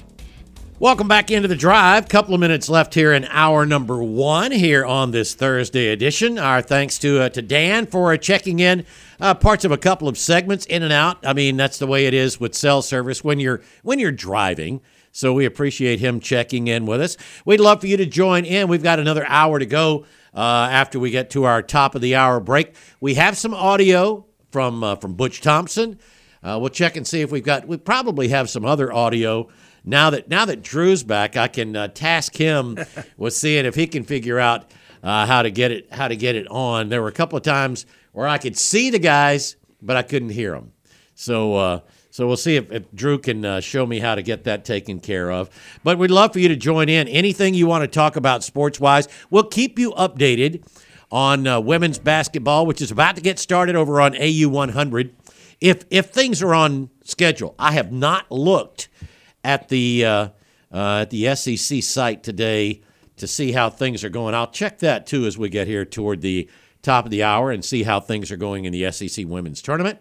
Welcome back into the drive. Couple of minutes left here in hour number one here on this Thursday edition. Our thanks to uh, to Dan for checking in uh, parts of a couple of segments in and out. I mean, that's the way it is with cell service when you're when you're driving. So we appreciate him checking in with us. We'd love for you to join in. We've got another hour to go uh, after we get to our top of the hour break. We have some audio from uh, from Butch Thompson. Uh, we'll check and see if we've got. We probably have some other audio. Now that now that Drew's back, I can uh, task him with seeing if he can figure out uh, how to get it how to get it on. There were a couple of times where I could see the guys, but I couldn't hear them. So uh, so we'll see if, if Drew can uh, show me how to get that taken care of. But we'd love for you to join in. Anything you want to talk about sports-wise, we'll keep you updated on uh, women's basketball, which is about to get started over on A U one hundred. If if things are on schedule, I have not looked at the uh, uh, at the S E C site today to see how things are going. I'll check that, too, as we get here toward the top of the hour and see how things are going in the S E C women's tournament.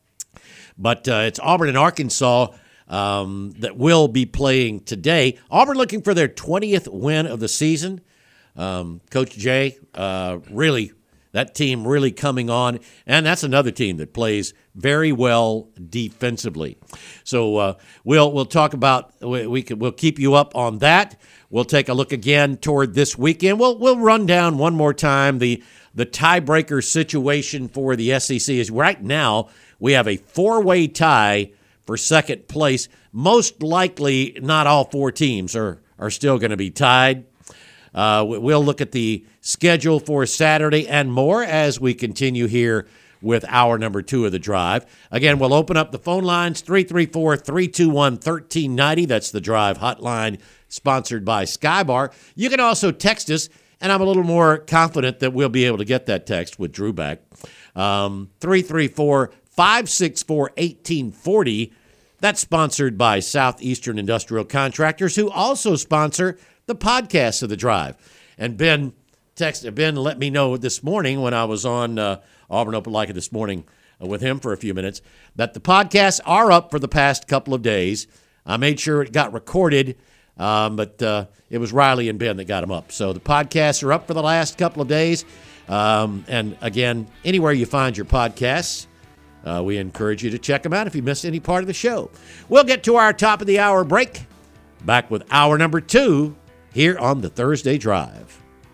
But uh, it's Auburn and Arkansas um, that will be playing today. Auburn looking for their twentieth win of the season. Um, Coach Jay, uh, really, that team really coming on. And that's another team that plays very well defensively. So uh, we'll we'll talk about we, we can, we'll keep you up on that. We'll take a look again toward this weekend. We'll we'll run down one more time the the tiebreaker situation for the S E C. Is right now we have a four-way tie for second place. Most likely, not all four teams are are still going to be tied. Uh, we'll look at the schedule for Saturday and more as we continue here with hour number two of the drive. Again, we'll open up the phone lines, three three four, three two one, one three nine zero. That's the drive hotline sponsored by Skybar. You can also text us, and I'm a little more confident that we'll be able to get that text with Drew back. Um, three three four, five six four, one eight four zero. That's sponsored by Southeastern Industrial Contractors, who also sponsor the podcast of the drive. And Ben texted, Ben let me know this morning when I was on uh, Auburn Opelika this morning uh, with him for a few minutes that the podcasts are up for the past couple of days. I made sure it got recorded, um, but uh, it was Riley and Ben that got them up. So the podcasts are up for the last couple of days. Um, and again, anywhere you find your podcasts, uh, we encourage you to check them out if you missed any part of the show. We'll get to our top of the hour break. Back with hour number two here on the Thursday Drive.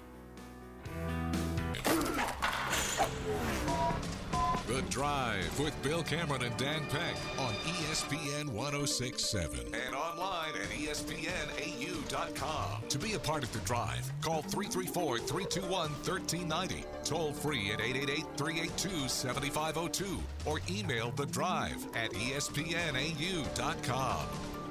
The Drive with Bill Cameron and Dan Peck on E S P N one oh six point seven and online at E S P N A U dot com. To be a part of The Drive, call three three four, three two one, one three nine zero, toll free at eight eight eight, three eight two, seven five zero two, or email The Drive at E S P N A U dot com.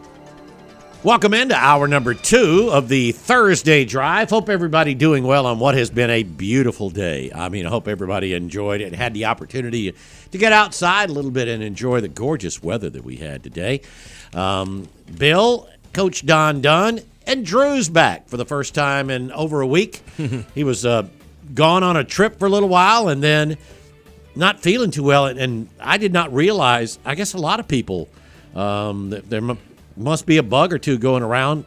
Welcome into hour number two of the Thursday Drive. Hope everybody doing well on what has been a beautiful day. I mean, I hope everybody enjoyed it and had the opportunity to get outside a little bit and enjoy the gorgeous weather that we had today. Um, Bill, Coach Don Dunn, and Drew's back for the first time in over a week. He was uh, gone on a trip for a little while and then not feeling too well. And I did not realize, I guess a lot of people, um, there must be a bug or two going around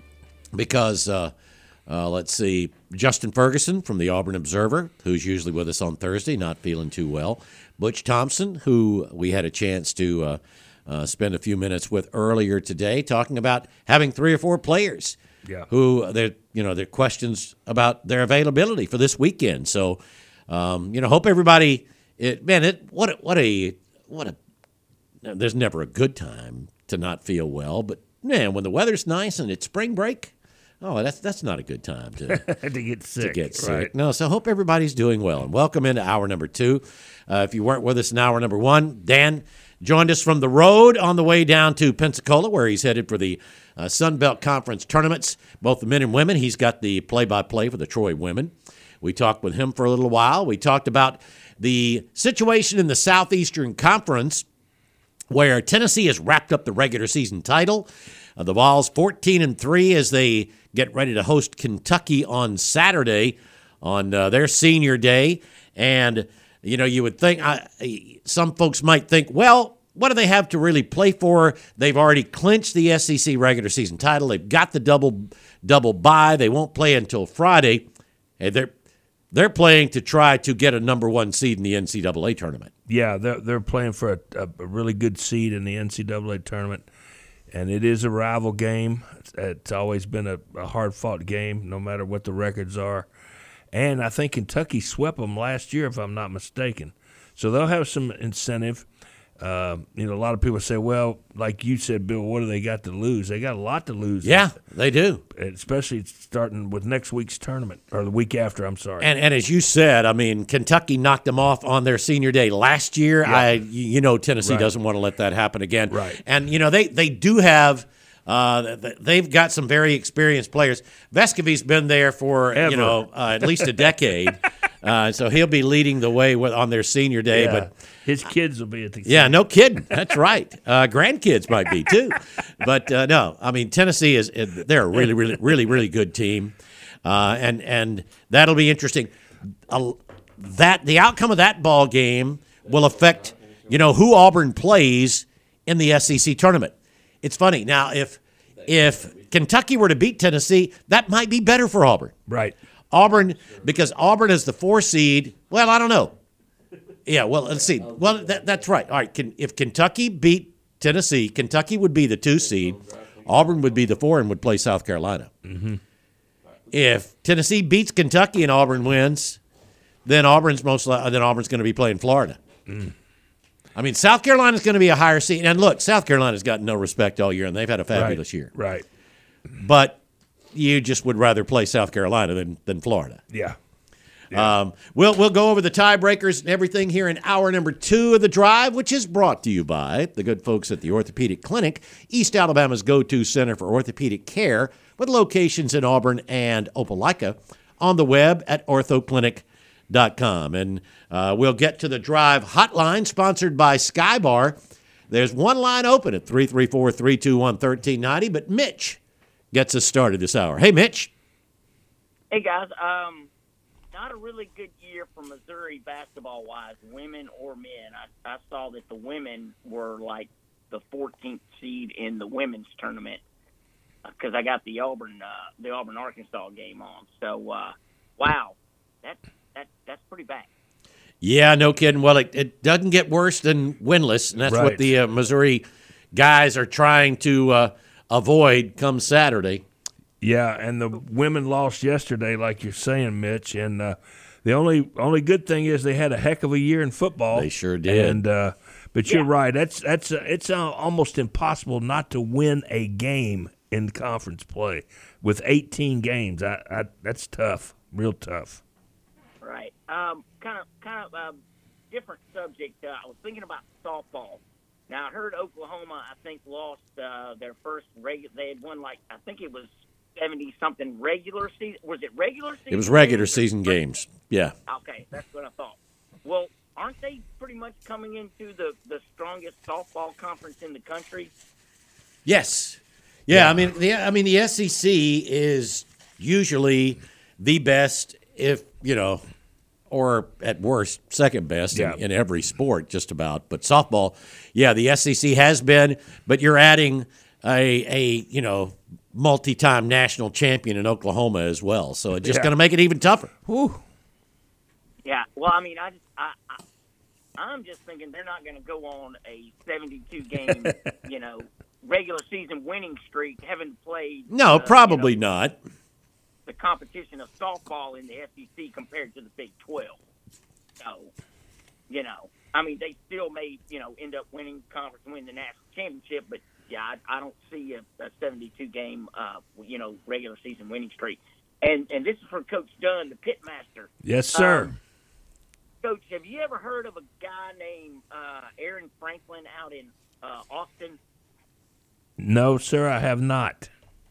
because, uh, uh, let's see, Justin Ferguson from the Auburn Observer, who's usually with us on Thursday, not feeling too well. Butch Thompson, who we had a chance to uh, uh, spend a few minutes with earlier today, talking about having three or four players yeah. who, they're, you know, their questions about their availability for this weekend. So, um, you know, hope everybody, it, man, it what a, what a, what a, there's never a good time to not feel well, but man, when the weather's nice and it's spring break, oh, that's that's not a good time to to get sick. To get sick. Right. No, so hope everybody's doing well, and welcome into hour number two. Uh, if you weren't with us in hour number one, Dan joined us from the road on the way down to Pensacola, where he's headed for the uh, Sun Belt Conference tournaments, both the men and women. He's got the play-by-play for the Troy women. We talked with him for a little while. We talked about the situation in the Southeastern Conference, where Tennessee has wrapped up the regular season title. Uh, the Vols fourteen and three as they get ready to host Kentucky on Saturday on uh, their senior day. And, you know, you would think, I, some folks might think, well, what do they have to really play for? They've already clinched the S E C regular season title. They've got the double double bye. They won't play until Friday. And they're They're playing to try to get a number one seed in the N C double A tournament. Yeah, they're, they're playing for a, a, a really good seed in the N C double A tournament, and it is a rival game. It's, it's always been a, a hard-fought game, no matter what the records are. And I think Kentucky swept them last year, if I'm not mistaken. So they'll have some incentive. Uh, you know, a lot of people say, well, like you said, Bill, what do they got to lose? They got a lot to lose. Yeah, they do. Especially starting with next week's tournament, or the week after, I'm sorry. And and as you said, I mean, Kentucky knocked them off on their senior day last year. Yeah. I, you know, Tennessee Right. doesn't want to let that happen again. Right. And, you know, they, they do have uh, – they've got some very experienced players. Vescovy's been there for, Ever. you know, uh, at least a decade. uh, so he'll be leading the way with, on their senior day. Yeah. But his kids will be at the yeah, no kidding. That's right. Uh, grandkids might be too, but uh, no. I mean, Tennessee is they're a really, really, really, really good team, uh, and and that'll be interesting. Uh, that the outcome of that ball game will affect you know who Auburn plays in the S E C tournament. It's funny now if if Kentucky were to beat Tennessee, that might be better for Auburn. Right. Auburn because Auburn is the four seed. Well, I don't know. Yeah, well, let's see. Well, that, that's right. All right, can, if Kentucky beat Tennessee, Kentucky would be the two seed. Auburn would be the four and would play South Carolina. Mm-hmm. If Tennessee beats Kentucky and Auburn wins, then Auburn's most li- then Auburn's going to be playing Florida. Mm. I mean, South Carolina's going to be a higher seed. And look, South Carolina's gotten no respect all year, and they've had a fabulous right. year. Right. But you just would rather play South Carolina than than Florida. Yeah. Yeah. Um, we'll we'll go over the tiebreakers and everything here in hour number two of the drive, which is brought to you by the good folks at the Orthopedic Clinic, East Alabama's go-to center for orthopedic care, with locations in Auburn and Opelika, on the web at ortho clinic dot com. And uh, we'll get to the drive hotline, sponsored by Skybar. There's one line open at three three four, three two one, one three nine zero, but Mitch gets us started this hour. Hey, Mitch. Hey, guys. Um. Not a really good year for Missouri basketball-wise, women or men. I, I saw that the women were like the fourteenth seed in the women's tournament because I got the Auburn uh, the Auburn Arkansas game on. So, uh, wow, that that that's pretty bad. Yeah, no kidding. Well, it, it doesn't get worse than winless, and that's Right. what the uh, Missouri guys are trying to uh, avoid come Saturday. Yeah, and the women lost yesterday, like you're saying, Mitch. And uh, the only only good thing is they had a heck of a year in football. They sure did. And uh, but you're right. That's that's uh, it's uh, almost impossible not to win a game in conference play with eighteen games. I, I that's tough, real tough. Right. Um, kind of, kind of um, different subject. Uh, I was thinking about softball. Now I heard Oklahoma, I think, lost uh, their first regular. They had won like I think it was seventy something regular season. Was it regular season? It was regular games or- season games. Yeah. Okay, that's what I thought. Well, aren't they pretty much coming into the the strongest softball conference in the country? Yes. Yeah, I mean, the I mean the S E C is usually the best, if you know, or at worst, second best Yeah. in, in every sport, just about. But softball, yeah, the S E C has been, but you're adding a a you know multi-time national champion in Oklahoma as well, so it's just Yeah. going to make it even tougher. Whew. Yeah. Well, I mean, I just I, I I'm just thinking they're not going to go on a seventy-two game, you know, regular season winning streak, having played. No, uh, probably you know, not. the competition of softball in the S E C compared to the Big twelve. So, you know, I mean, they still may, you know, end up winning conference and win the national championship, but yeah, I, I don't see a, a seventy-two game, uh, you know, regular season winning streak. And and this is for Coach Dunn, the pitmaster. Yes, sir. Um, Coach, have you ever heard of a guy named uh, Aaron Franklin out in uh, Austin? No, sir, I have not.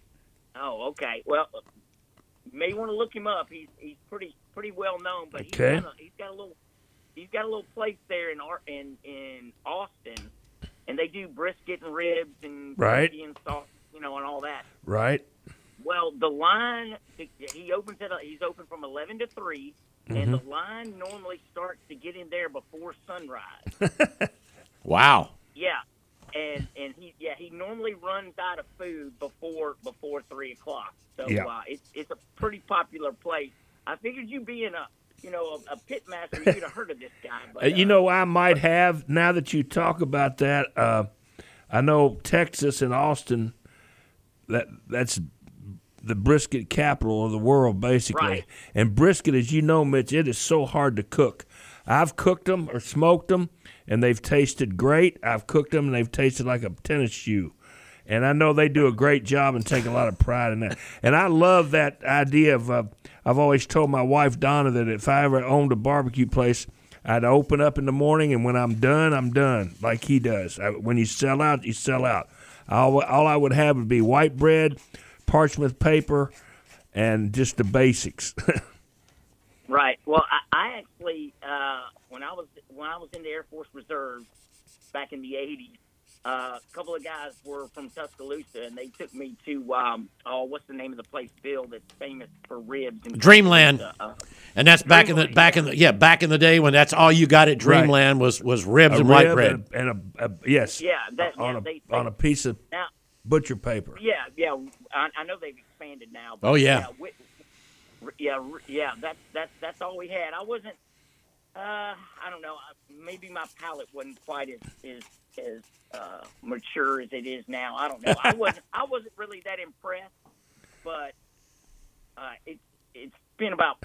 Oh, okay. Well, you may want to look him up. He's he's pretty pretty well known, but Okay. he's, got a, he's got a little he's got a little place there in Ar- in in Austin, and they do brisket and ribs and Right. turkey and sauce, you know, and all that. Right? Well, the line he opens it. He's open from eleven to three, and the line normally starts to get in there before sunrise. Wow. Yeah, and and he yeah he normally runs out of food before before three o'clock. So Yeah. uh, it's it's a pretty popular place. I figured you being a you know a, a pit master, you'd have heard of this guy. But, Uh, you uh, know, I might have, now that you talk about that, uh, I know Texas and Austin, that that's the brisket capital of the world, basically. Right. And brisket, as you know, Mitch, it is so hard to cook. I've cooked them or smoked them, and they've tasted great. I've cooked them, and they've tasted like a tennis shoe. And I know they do a great job and take a lot of pride in that. And I love that idea of, uh, I've always told my wife, Donna, that if I ever owned a barbecue place, I'd open up in the morning, and when I'm done, I'm done, like he does. I, when you sell out, you sell out. All, all I would have would be white bread, parchment paper, and just the basics. right. Well, I, I actually uh, when I was when I was in the Air Force Reserve back in the eighties. Uh, a couple of guys were from Tuscaloosa, and they took me to um, oh, what's the name of the place, Bill, that's famous for ribs? In Dreamland. Tuscaloosa? Uh, And that's back in the back in the yeah back in the day when that's all you got at Dreamland was was ribs a and white rib bread. and, a, and a, a yes, yeah, that, on yeah, a they, on a piece of now, butcher paper. yeah, yeah. I, I know they've expanded now. But Oh, yeah. yeah, we, yeah, yeah. That's that's that's all we had. I wasn't. Uh, I don't know. Maybe my palate wasn't quite as as as uh, mature as it is now. I don't know. I wasn't. I wasn't really that impressed, but uh, it it's been about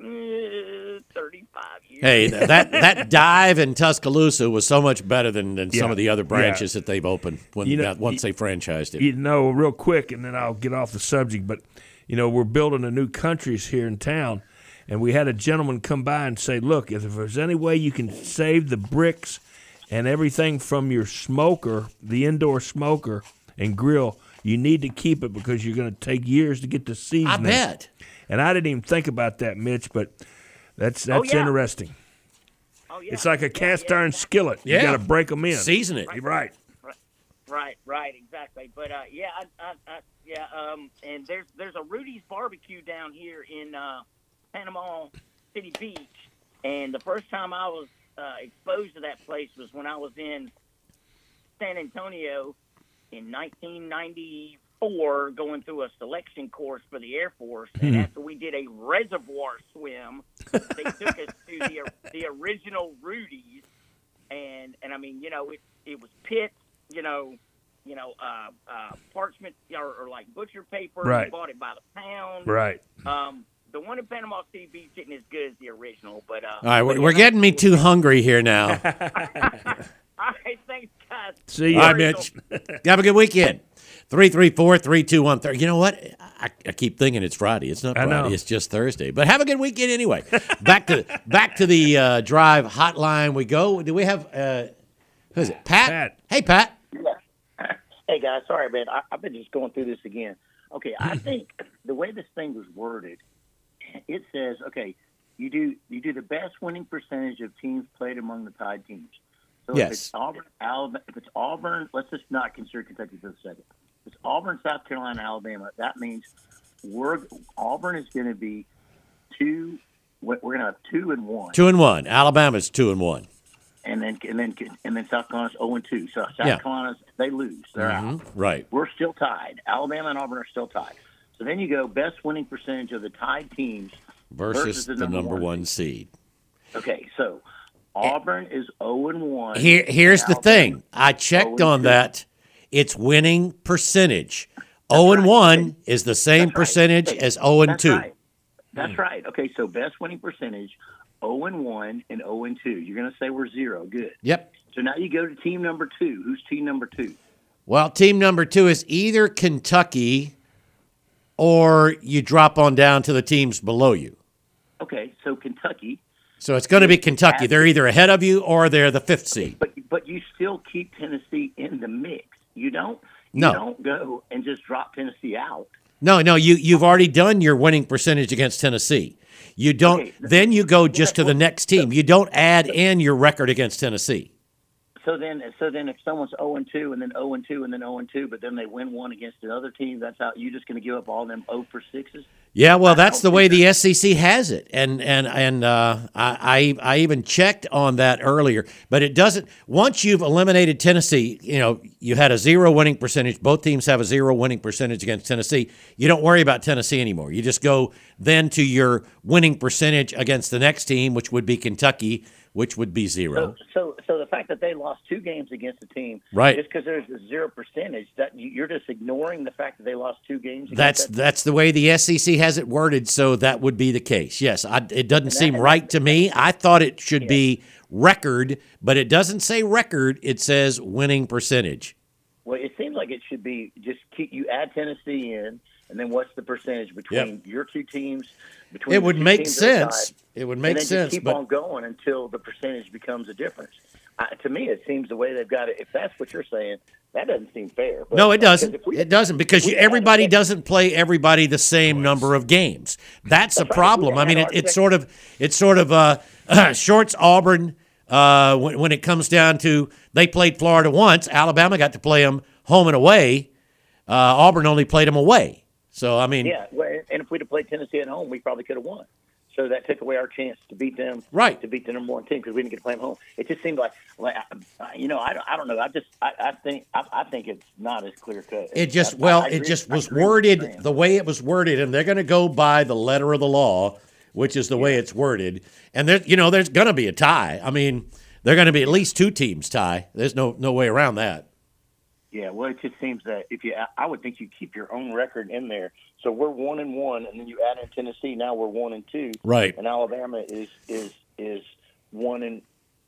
uh, thirty-five years. Hey, that that dive in Tuscaloosa was so much better than, than some Yeah. of the other branches that they've opened when You know, that, once they franchised it. You know, real quick, and then I'll get off the subject. But you know, we're building a new countries here in town, and we had a gentleman come by and say, "Look, if there's any way you can save the bricks and everything from your smoker, the indoor smoker and grill, you need to keep it because you're going to take years to get the I seasoning." bet. And I didn't even think about that, Mitch, but that's Oh, that's yeah. interesting. Oh yeah. It's like a Yeah, cast yeah, iron exactly. skillet. Yeah. You got to break them in. Season it. You're right. Right, right, exactly. But uh, yeah, I, I, I, yeah, um, and there's there's a Rudy's Barbecue down here in uh, Panama City Beach, and the first time I was uh, exposed to that place was when I was in San Antonio in nineteen ninety-four four going through a selection course for the Air Force, and Hmm. after we did a reservoir swim, they took us to the the original Rudy's, and and I mean, you know, it it was pits, you know, you know, uh, uh, parchment or, or like butcher paper. Right. You bought it by the pound. Right. Um, the one in Panama City Beach isn't as good as the original, but uh, All right, but, we're, we're yeah, getting me too hungry here now. All right, thanks, guys. See All ya. right, Mitch. Have a good weekend. three three four, three two one, three. You know what? I, I keep thinking it's Friday. It's not I Friday. know. It's just Thursday. But have a good weekend anyway. Back to back to the uh, drive hotline we go. Do we have uh, who is it? Pat? Pat. Hey, Pat. Hey guys, sorry man, I, I've been just going through this again. Okay, I think the way this thing was worded, it says, okay, you do you do the best winning percentage of teams played among the tied teams. So Yes. if it's Auburn, Alabama, if it's Auburn, let's just not consider Kentucky for a second. If it's Auburn, South Carolina, Alabama, that means we're Auburn is going to be two. We're going to have two and one. Two and one. Alabama's two and one. And then and then and then South Carolina's zero and two. So South Yeah. Carolina's they lose, they're out. Mhm. Right. We're still tied. Alabama and Auburn are still tied. So then you go best winning percentage of the tied teams Versus, versus the, the number, number one, one seed. Okay, so Auburn is zero and one. Here, here's and the thing. Alabama- I checked oh and on two. that. It's winning percentage. zero and one is the same That's right. percentage Okay, as zero and That's two. right. That's right. Okay, so best winning percentage, zero and one and zero and two. You're going to say we're zero. Good. Yep. So now you go to team number two. Who's team number two? Well, team number two is either Kentucky or you drop on down to the teams below you. Okay, so Kentucky, So it's going to be Kentucky. They're either ahead of you or they're the fifth seed. but but you still keep Tennessee in the mix. You don't. You No. don't go and just drop Tennessee out. No, no, you you've already done your winning percentage against Tennessee. You don't. Okay. Then you go just to the next team. You don't add in your record against Tennessee. So then, so then, if someone's zero and two, and then zero and two, and then zero and two, but then they win one against another team, that's how you just going to give up all them zero for sixes. Yeah, well, I that's don't the way think the S E C has it, and and and uh, I I I even checked on that earlier, but it doesn't. Once you've eliminated Tennessee, you know you had a zero winning percentage. Both teams have a zero winning percentage against Tennessee. You don't worry about Tennessee anymore. You just go then to your winning percentage against the next team, which would be Kentucky, which would be zero. So, so, so the fact that they lost two games against a team, Right. just because there's a zero percentage, that you- you're just ignoring the fact that they lost two games. against That's that that's the way the S E C has it worded, so that would be the case. Yes, I, it doesn't seem right to me. I thought it should be record, but it doesn't say record. It says winning percentage. Well, it seems like it should be just keep you add Tennessee in, and then what's the percentage between Yep. your two teams? Between It the would two make teams that are sense. tied, It would make and then sense, Just keep but- on going until the percentage becomes a difference. Uh, to me, it seems the way they've got it. If that's what you're saying, that doesn't seem fair. But, No, it because doesn't. if we- It doesn't because if we you, had everybody a- doesn't play everybody the same number of games. That's a That's right. problem. We I mean, had it, our it's sec- sort of it's sort of uh, shorts Auburn uh, when, when it comes down to they played Florida once. Alabama got to play them home and away. Uh, Auburn only played them away. So I mean, Yeah, well, and if we'd have played Tennessee at home, we probably could have won. So that took away our chance to beat them, Right. To beat the number one team because we didn't get to play them home. It just seemed like, like uh, you know, I, don't- I don't know. I just, I, I think, I, I think it's not as clear cut. It just I- well, I it agree- just I was agree with worded you, Sam. the way it was worded, and they're going to go by the letter of the law, which is the way it's worded. And there, you know, there's going to be a tie. I mean, they're going to be at least two teams tie. There's no no way around that. Yeah, well, it just seems that if you, I would think you keep your own record in there. So we're one and one, and then you add in Tennessee. Now we're one and two, Right. And Alabama is is is one and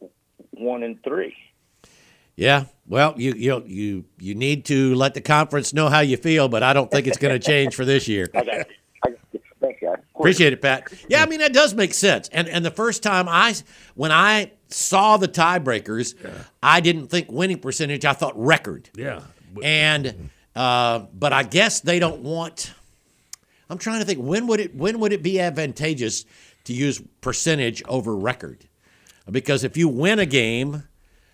one and three. Yeah. Well, you you you you need to let the conference know how you feel, but I don't think it's going to change for this year. I got it. I got it. Thanks, guys. Appreciate it, Pat. Yeah, I mean that does make sense. And and the first time I when I saw the tiebreakers, I didn't think winning percentage. I thought record. Yeah. And uh, but I guess they don't want. I'm trying to think when would it when would it be advantageous to use percentage over record? Because if you win a game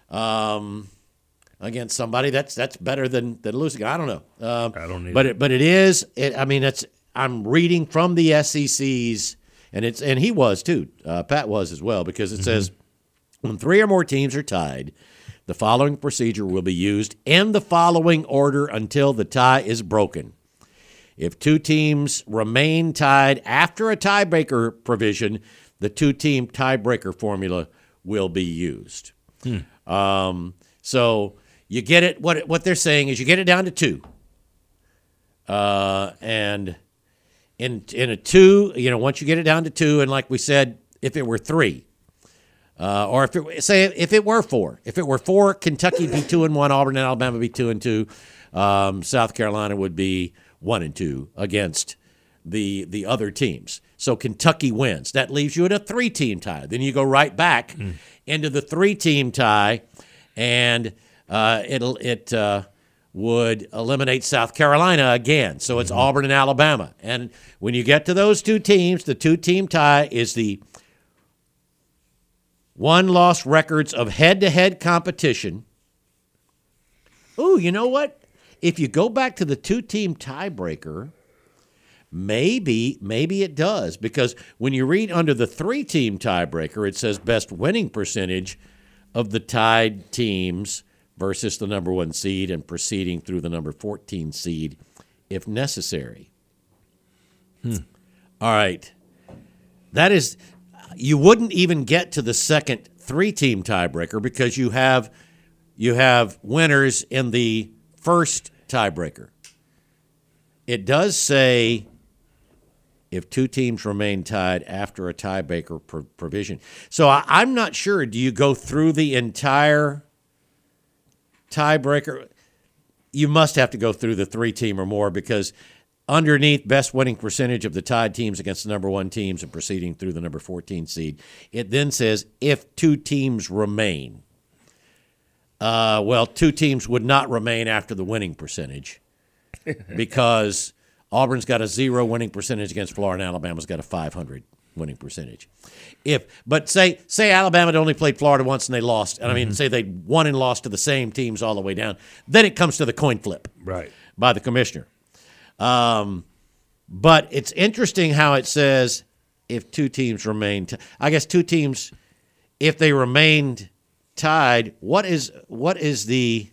um, against somebody, that's that's better than, than losing. I don't know. Um, I don't either. But it but it is. It, I mean, it's. I'm reading from the S E C's, and it's and he was too. Uh, Pat was as well because it says when three or more teams are tied, The following procedure will be used in the following order until the tie is broken. If two teams remain tied after a tiebreaker provision, the two-team tiebreaker formula will be used. Hmm. Um, so you get it. What what they're saying is you get it down to two, uh, and in in a two, you know, once you get it down to two, and like we said, if it were three, uh, or if it say if it were four, if it were four, Kentucky would be two and one, Auburn and Alabama would be two and two, um, South Carolina would be one and two against the the other teams. So Kentucky wins. That leaves you at a three-team tie. Then you go right back mm. into the three-team tie, and uh, it'll it uh, would eliminate South Carolina again. So it's mm-hmm. Auburn and Alabama. And when you get to those two teams, the two-team tie is the one-loss records of head-to-head competition. Ooh, you know what? If you go back to the two-team tiebreaker, maybe maybe it does, because when you read under the three-team tiebreaker, it says best winning percentage of the tied teams versus the number one seed and proceeding through the number fourteen seed if necessary. Hmm. All right. That is, you wouldn't even get to the second three-team tiebreaker because you have you have winners in the first tiebreaker. It does say if two teams remain tied after a tiebreaker pro- provision. So I, I'm not sure. Do you go through the entire tiebreaker? You must have to go through the three-team or more, because underneath best winning percentage of the tied teams against the number one teams and proceeding through the number fourteen seed, it then says if two teams remain. Uh, well, two teams would not remain after the winning percentage because Auburn's got a zero winning percentage against Florida, and Alabama's got a five hundred winning percentage. If, but say say Alabama had only played Florida once and they lost, and I mean, mm-hmm. say they won and lost to the same teams all the way down, then it comes to the coin flip, right, by the commissioner. Um, but it's interesting how it says if two teams remain, t- I guess two teams, if they remained tied, what is what is the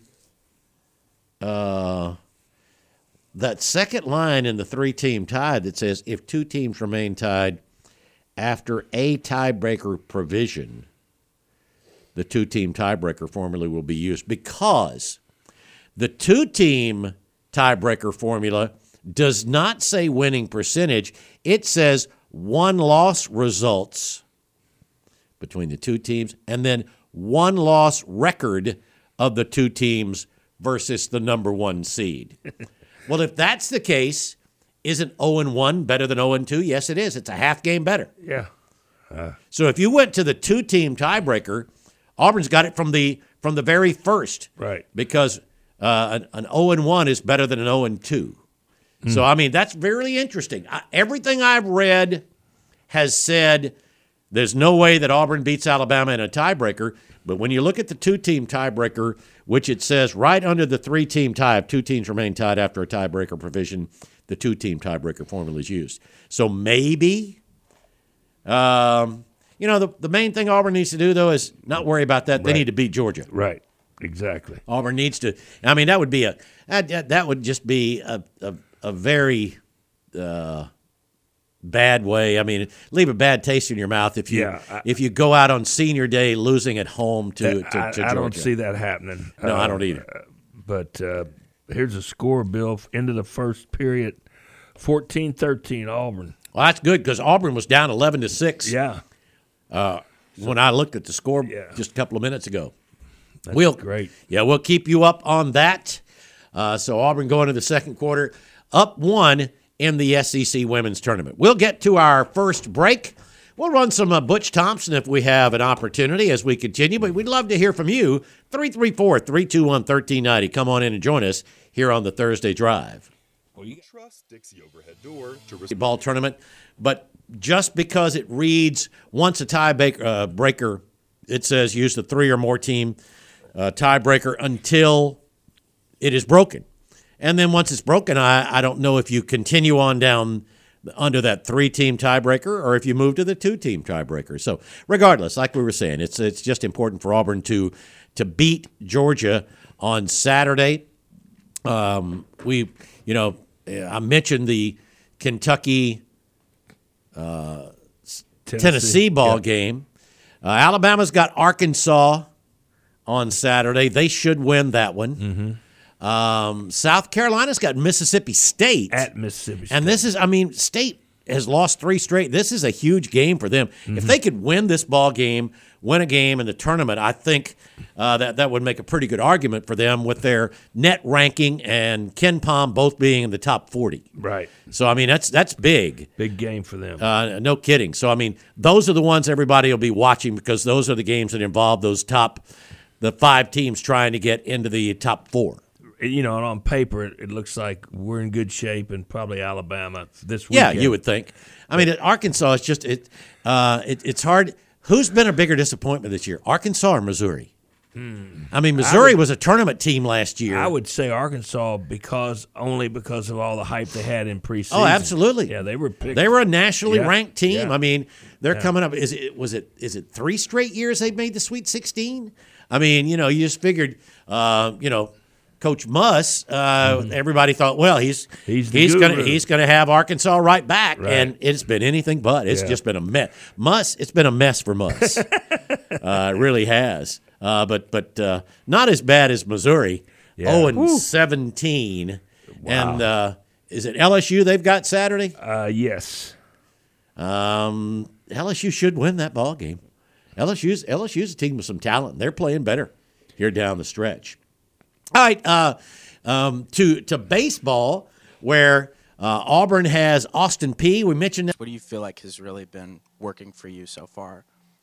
uh, that second line in the three-team tie that says if two teams remain tied after a tiebreaker provision, the two-team tiebreaker formula will be used, because the two-team tiebreaker formula does not say winning percentage. It says one-loss results between the two teams and then one-loss record of the two teams versus the number one seed. Well, if that's the case, isn't oh and one better than oh and two? Yes, it is. It's a half game better. Yeah. Uh, so if you went to the two-team tiebreaker, Auburn's got it from the from the very first. Right. Because uh, an, an oh and one is better than an oh and two. Mm. So, I mean, that's very interesting. I, everything I've read has said there's no way that Auburn beats Alabama in a tiebreaker. But when you look at the two-team tiebreaker, which it says right under the three-team tie, if two teams remain tied after a tiebreaker provision, the two-team tiebreaker formula is used. So maybe, um, you know, the, the main thing Auburn needs to do, though, is not worry about that. They right. need to beat Georgia. Right, exactly. Auburn needs to – I mean, that would be a that, – that would just be a, a, a very uh, – bad way. I mean, leave a bad taste in your mouth if you yeah, I, if you go out on senior day losing at home to, that, to, to I, Georgia. I don't see that happening. No, uh, I don't either. Uh, but uh, here's a score, Bill. Into the first period, fourteen thirteen Auburn. Well, that's good because Auburn was down eleven to six. Yeah. Uh, so, when I looked at the score yeah. just a couple of minutes ago. That's we'll, great. Yeah, we'll keep you up on that. Uh, so Auburn going to the second quarter, up one in the S E C women's tournament. We'll get to our first break. We'll run some uh, Butch Thompson if we have an opportunity as we continue, but we'd love to hear from you. three three four, three two one, one three nine zero. Come on in and join us here on the Thursday Drive. Well, you trust Dixie Overhead Door to res- ball tournament, but just because it reads once a tiebreaker, uh, breaker, it says use the three or more team uh, tiebreaker until it is broken. And then once it's broken, I, I don't know if you continue on down under that three-team tiebreaker, or if you move to the two-team tiebreaker. So, regardless, like we were saying, it's it's just important for Auburn to to beat Georgia on Saturday. Um, we, you know, I mentioned the Kentucky uh, Tennessee. Tennessee ball yeah. game. Uh, Alabama's got Arkansas on Saturday. They should win that one. Mm-hmm. Um, South Carolina's got Mississippi State. At Mississippi State. And this is, I mean, State has lost three straight. This is a huge game for them. Mm-hmm. If they could win this ball game, win a game in the tournament, I think uh, that, that would make a pretty good argument for them with their net ranking and Ken Pom both being in the top forty. Right. So, I mean, that's that's big. Big game for them. Uh, no kidding. So, I mean, those are the ones everybody will be watching because those are the games that involve those top, the five teams trying to get into the top four. You know, and on paper, it, it looks like we're in good shape, and probably Alabama this week. Yeah, weekend. you would think. I mean, Arkansas is just it, uh, it. It's hard. Who's been a bigger disappointment this year, Arkansas or Missouri? Hmm. I mean, Missouri I would, was a tournament team last year. I would say Arkansas because only because of all the hype they had in preseason. Oh, absolutely. Yeah, they were picked. They were a nationally yeah. ranked team. Yeah. I mean, they're yeah. coming up. Is it was it is it three straight years they've made the Sweet sixteen? I mean, you know, you just figured, uh, you know. Coach Muss, uh, mm-hmm. everybody thought, well, he's he's, he's gonna he's gonna have Arkansas right back, right. and it's been anything but. It's yeah. just been a mess. Muss, it's been a mess for Muss. uh, it really has. Uh, but but uh, not as bad as Missouri. Yeah. Oh and Woo. seventeen, wow. and uh, is it L S U they've got Saturday? Uh, yes. Um, L S U should win that ball game. L S U's L S U's a team with some talent. They're playing better here down the stretch. All right, uh, um, to to baseball, where uh, Auburn has Austin Peay. We mentioned that. What do you feel like has really been working for you so far?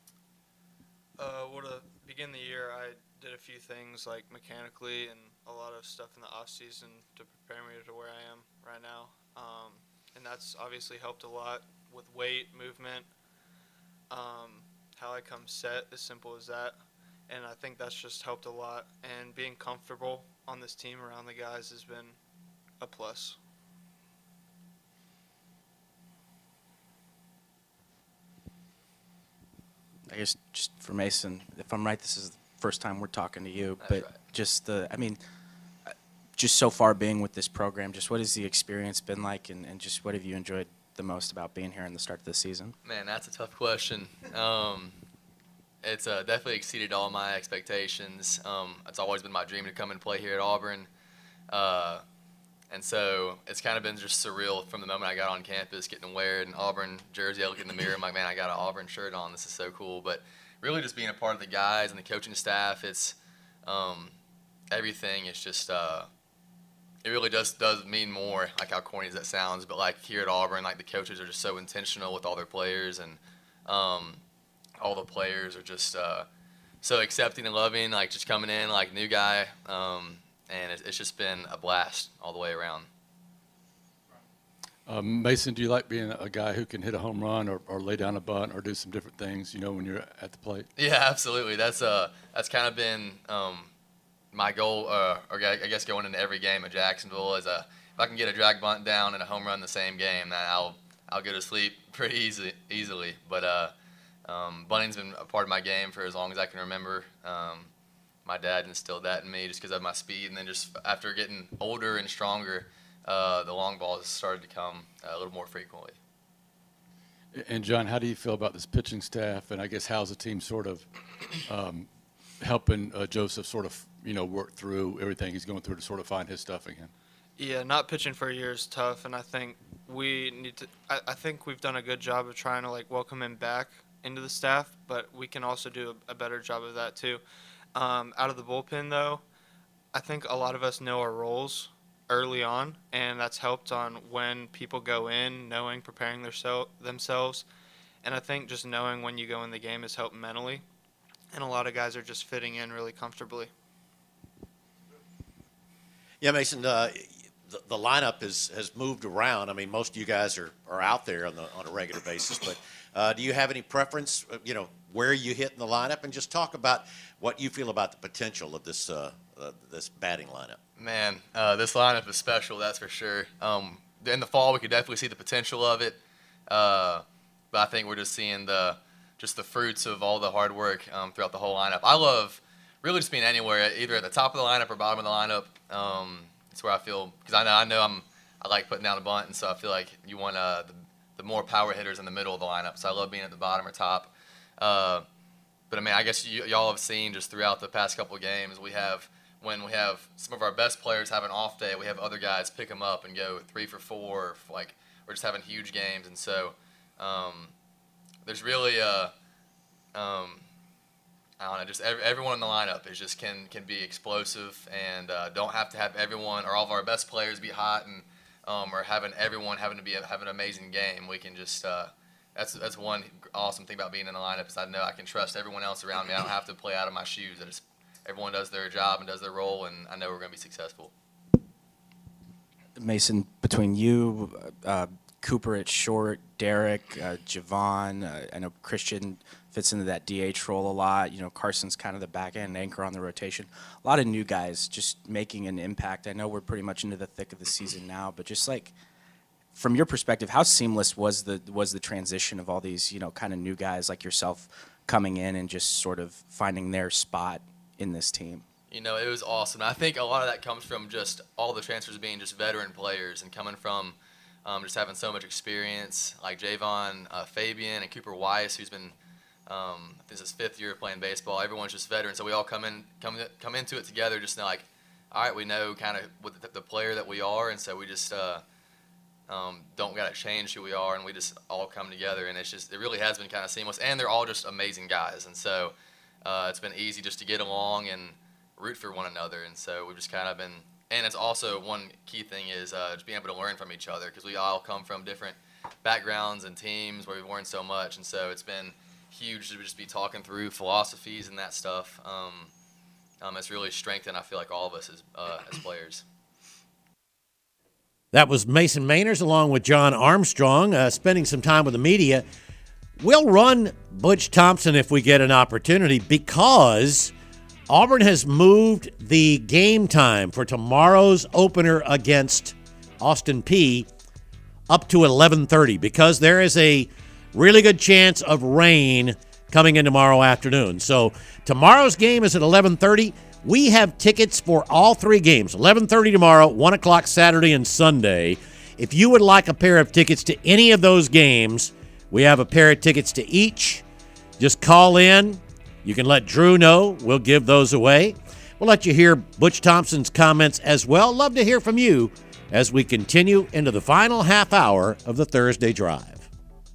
Uh, well, to begin the year, I did a few things like mechanically and a lot of stuff in the off season to prepare me to where I am right now, um, and that's obviously helped a lot with weight, movement, um, how I come set, as simple as that. And I think that's just helped a lot. And being comfortable on this team around the guys has been a plus. I guess just for Mason, if I'm right, this is the first time we're talking to you. That's but right. just the, I mean, just so far being with this program, just what has the experience been like, and, and just what have you enjoyed the most about being here in the start of the season? Man, that's a tough question. Um, It's uh, definitely exceeded all my expectations. Um, it's always been my dream to come and play here at Auburn. Uh, and so it's kind of been just surreal from the moment I got on campus, getting to wear an Auburn jersey. I look in the mirror, I'm like, man, I got an Auburn shirt on. This is so cool. But really just being a part of the guys and the coaching staff, it's um, everything. It's just uh, it really does, does mean more, like how corny as that sounds. But like here at Auburn, like the coaches are just so intentional with all their players, and um, all the players are just uh, so accepting and loving, like just coming in like new guy, um, and it, it's just been a blast all the way around. Um, Mason, do you like being a guy who can hit a home run or, or lay down a bunt or do some different things, you know, when you're at the plate? Yeah, absolutely. That's uh, that's kind of been um, my goal, uh, or I guess going into every game at Jacksonville is a, if I can get a drag bunt down and a home run in the same game, then I'll I'll go to sleep pretty easy, easily. But uh, Um, bunting's been a part of my game for as long as I can remember. Um, my dad instilled that in me just because of my speed, and then just after getting older and stronger, uh, the long balls started to come a little more frequently. And John, how do you feel about this pitching staff, and I guess how's the team sort of um, helping uh, Joseph sort of, you know, work through everything he's going through to sort of find his stuff again? Yeah, not pitching for a year is tough, and I think we need to. I, I think we've done a good job of trying to like welcome him back into the staff, but we can also do a, a better job of that too. Um, out of the bullpen, though, I think a lot of us know our roles early on, and that's helped on when people go in, knowing, preparing their sel- themselves. And I think just knowing when you go in the game has helped mentally, and a lot of guys are just fitting in really comfortably. Yeah, Mason, uh, the, the lineup is, has moved around. I mean, most of you guys are, are out there on the on a regular basis, but uh, do you have any preference, you know, where you hit in the lineup? And just talk about what you feel about the potential of this uh, uh, this batting lineup. Man, uh, this lineup is special, that's for sure. Um, in the fall we could definitely see the potential of it. Uh, but I think we're just seeing the just the fruits of all the hard work um, throughout the whole lineup. I love really just being anywhere, either at the top of the lineup or bottom of the lineup. Um, it's where I feel, because I know I know I'm I like putting down a bunt, and so I feel like you want uh, the, the more power hitters in the middle of the lineup. So I love being at the bottom or top. Uh, but I mean, I guess you, y'all have seen just throughout the past couple of games, we have when we have some of our best players have an off day, we have other guys pick them up and go three for four, or like we're just having huge games, and so um, there's really a um, I don't know, just every, everyone in the lineup is just can can be explosive, and uh, don't have to have everyone or all of our best players be hot and um, or having everyone having to be have an amazing game. We can just uh, that's that's one awesome thing about being in the lineup is I know I can trust everyone else around me. I don't have to play out of my shoes. I just everyone does their job and does their role, and I know we're going to be successful. Mason, between you, uh, Cooper at short, Derek, uh, Javon, uh, I know Christian fits into that D H role a lot. You know, Carson's kind of the back end anchor on the rotation. A lot of new guys just making an impact. I know we're pretty much into the thick of the season now, but just like from your perspective, how seamless was the was the transition of all these, you know, kind of new guys like yourself coming in and just sort of finding their spot in this team? You know, it was awesome. I think a lot of that comes from just all the transfers being just veteran players and coming from um, just having so much experience, like Javon, uh, Fabian, and Cooper Weiss, who's been um, this is his fifth year playing baseball. Everyone's just veterans, so we all come in come come into it together, just like, all right, we know kind of what the, the player that we are, and so we just uh, um, don't gotta change who we are, and we just all come together, and it's just it really has been kind of seamless, and they're all just amazing guys, and so uh, it's been easy just to get along and root for one another, and so we've just kind of been, and it's also one key thing is uh, just being able to learn from each other, because we all come from different backgrounds and teams where we've learned so much, and so it's been huge to just be talking through philosophies and that stuff. Um, um, it's really strengthened, I feel like, all of us as, uh, as players. That was Mason Mainers along with John Armstrong uh, spending some time with the media. We'll run Butch Thompson if we get an opportunity, because Auburn has moved the game time for tomorrow's opener against Austin Peay up to eleven thirty, because there is a really good chance of rain coming in tomorrow afternoon. So tomorrow's game is at eleven thirty. We have tickets for all three games, eleven thirty tomorrow, one o'clock Saturday and Sunday. If you would like a pair of tickets to any of those games, we have a pair of tickets to each. Just call in. You can let Drew know. We'll give those away. We'll let you hear Butch Thompson's comments as well. Love to hear from you as we continue into the final half hour of the Thursday Drive.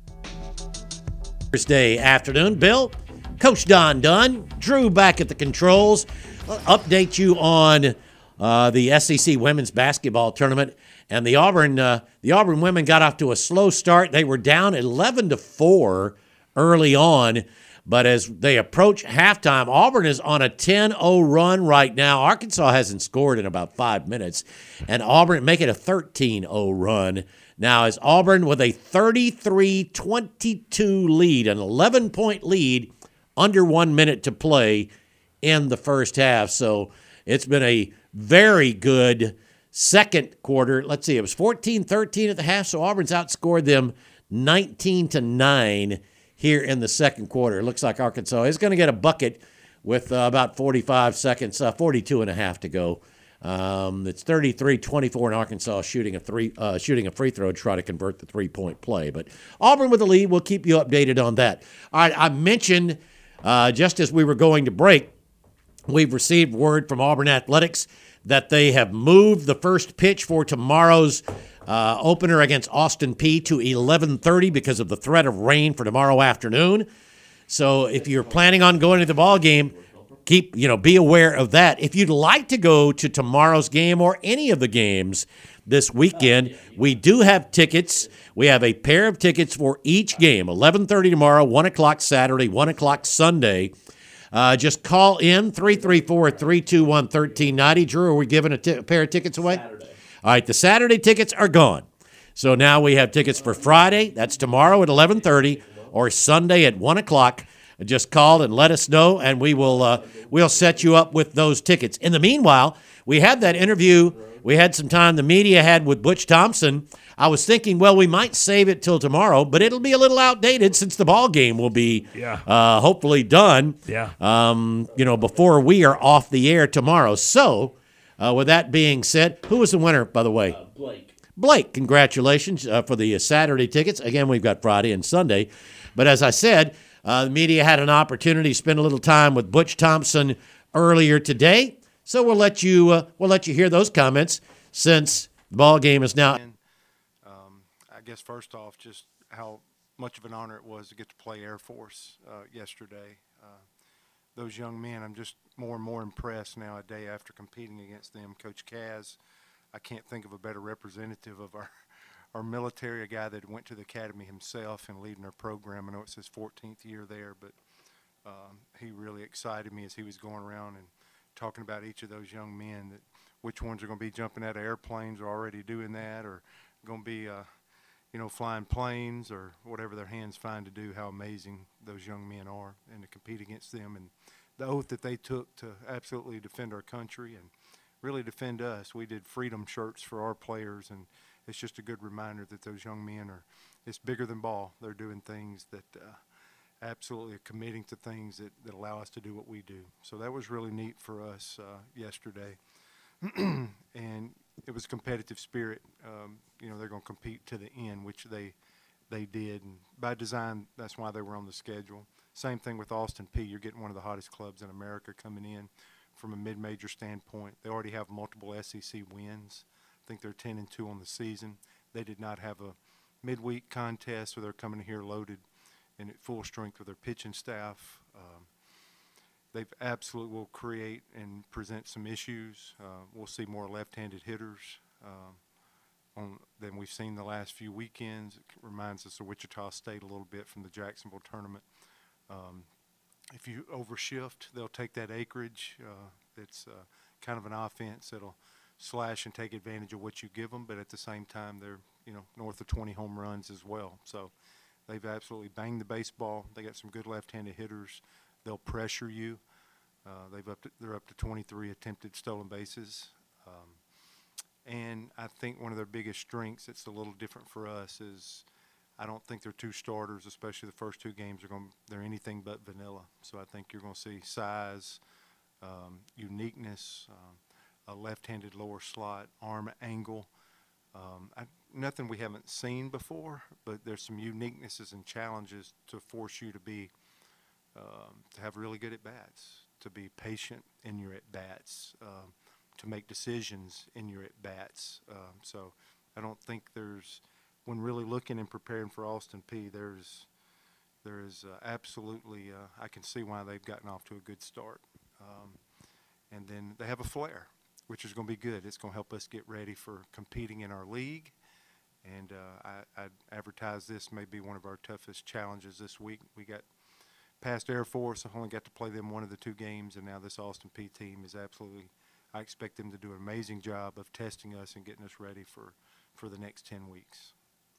Thursday afternoon. Bill, Coach Don Dunn, Drew back at the controls. I'll update you on uh, the S E C women's basketball tournament. And the Auburn uh, the Auburn women got off to a slow start. They were down eleven to four early on. But as they approach halftime, Auburn is on a ten oh run right now. Arkansas hasn't scored in about five minutes. And Auburn make it a thirteen oh run. Now, as Auburn with a thirty-three twenty-two lead, an eleven-point lead, under one minute to play in the first half. So it's been a very good second quarter. Let's see, it was fourteen thirteen at the half, so Auburn's outscored them nineteen to nine here in the second quarter. It looks like Arkansas is going to get a bucket with uh, about forty-five seconds, uh, forty-two and a half to go. Um, it's thirty-three twenty-four in Arkansas shooting a three, uh, shooting a free throw to try to convert the three-point play. But Auburn with the lead. We'll keep you updated on that. All right, I mentioned uh, just as we were going to break, we've received word from Auburn Athletics that they have moved the first pitch for tomorrow's Uh, opener against Austin Peay to eleven thirty because of the threat of rain for tomorrow afternoon. So if you're planning on going to the ball game, keep, you know, be aware of that. If you'd like to go to tomorrow's game or any of the games this weekend, we do have tickets. We have a pair of tickets for each game, eleven thirty tomorrow, one o'clock Saturday, one o'clock Sunday. Uh, just call in, three three four, three two one, one three nine zero. Drew, are we giving a, t- a pair of tickets away? Saturday. All right, the Saturday tickets are gone. So now we have tickets for Friday. That's tomorrow at eleven thirty, or Sunday at one o'clock. just call and let us know, and we will uh, we'll set you up with those tickets. In the meanwhile, we had that interview. We had some time the media had with Butch Thompson. I was thinking, well, we might save it till tomorrow, but it'll be a little outdated since the ball game will be Yeah. uh, hopefully done. Yeah. Um, you know, before we are off the air tomorrow. So, uh, with that being said, who was the winner, by the way? Uh, Blake. Blake, congratulations uh, for the uh, Saturday tickets. Again, we've got Friday and Sunday. But as I said, uh, the media had an opportunity to spend a little time with Butch Thompson earlier today. So we'll let you uh, we'll let you hear those comments since the ball game is now. Um, I guess first off, just how much of an honor it was to get to play Air Force uh, yesterday. Uh, those young men, I'm just more and more impressed now a day after competing against them. Coach Kaz, I can't think of a better representative of our our military, a guy that went to the academy himself and leading our program. I know it's his fourteenth year there, but um, he really excited me as he was going around and talking about each of those young men, that which ones are going to be jumping out of airplanes or already doing that, or going to be, uh, you know, flying planes or whatever their hands find to do, how amazing those young men are, and to compete against them, and the oath that they took to absolutely defend our country and really defend us. We did freedom shirts for our players, and it's just a good reminder that those young men are, it's bigger than ball. They're doing things that uh, absolutely are committing to things that, that allow us to do what we do. So that was really neat for us uh, yesterday. And it was competitive spirit. Um, you know, they're going to compete to the end, which they they did. And by design, that's why they were on the schedule. Same thing with Austin Peay. You're getting one of the hottest clubs in America coming in from a mid-major standpoint. They already have multiple S E C wins. I think they're ten and two on the season. They did not have a midweek contest, so they're coming here loaded and at full strength with their pitching staff. Um, they've absolutely will create and present some issues. Uh, we'll see more left-handed hitters um, on, than we've seen the last few weekends. It reminds us of Wichita State a little bit from the Jacksonville tournament. Um, if you overshift, they'll take that acreage. Uh, it's uh, kind of an offense that'll slash and take advantage of what you give them, but at the same time, they're, you know, north of twenty home runs as well. So they've absolutely banged the baseball. They got some good left-handed hitters. They'll pressure you. Uh, they've up to, they're up to twenty-three attempted stolen bases. Um, and I think one of their biggest strengths, it's a little different for us, is I don't think their two starters, especially the first two games, are going. They're anything but vanilla. So I think you're going to see size, um, uniqueness, um, a left-handed lower slot, arm angle. Um, I, nothing we haven't seen before, but there's some uniquenesses and challenges to force you to be, um, to have really good at-bats, to be patient in your at-bats, um, to make decisions in your at-bats. Um, so I don't think there's, when really looking and preparing for Austin Peay, there's, there is uh, absolutely, uh, I can see why they've gotten off to a good start. Um, and then they have a flair, which is going to be good. It's going to help us get ready for competing in our league. And uh, I, I'd advertise this may be one of our toughest challenges this week. We got past Air Force. I only got to play them one of the two games, and now this Austin Peay team is absolutely, I expect them to do an amazing job of testing us and getting us ready for, for the next ten weeks.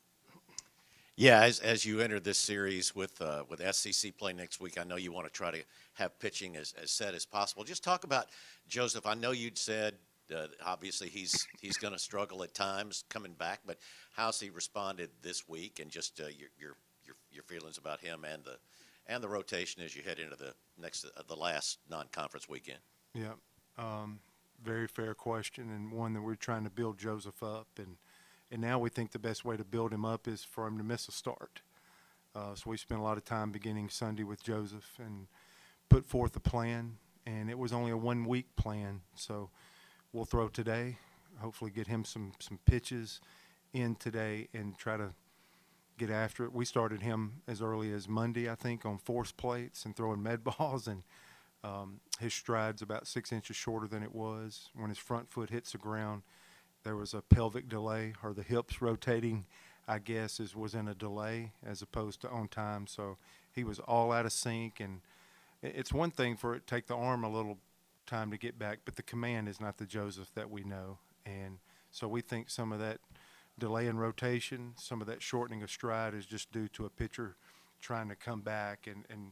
Yeah, as, as you enter this series with uh, with S E C play next week, I know you want to try to have pitching as, as set as possible. Just talk about Joseph. I know you'd said uh, obviously he's he's going to struggle at times coming back, but how's he responded this week, and just uh, your, your your your feelings about him and the and the rotation as you head into the next uh, the last non-conference weekend? Yeah, um, very fair question, and one that we're trying to build Joseph up, and. And now we think the best way to build him up is for him to miss a start. Uh, so we spent a lot of time beginning Sunday with Joseph and put forth a plan. And it was only a one-week plan. So we'll throw today, hopefully get him some, some pitches in today and try to get after it. We started him as early as Monday, I think, on force plates and throwing med balls. And um, his stride's about six inches shorter than it was. When his front foot hits the ground, there was a pelvic delay, or the hips rotating, I guess, is was in a delay as opposed to on time. So he was all out of sync, and it's one thing for it to take the arm a little time to get back, but the command is not the Joseph that we know. And so we think some of that delay in rotation, some of that shortening of stride is just due to a pitcher trying to come back and, and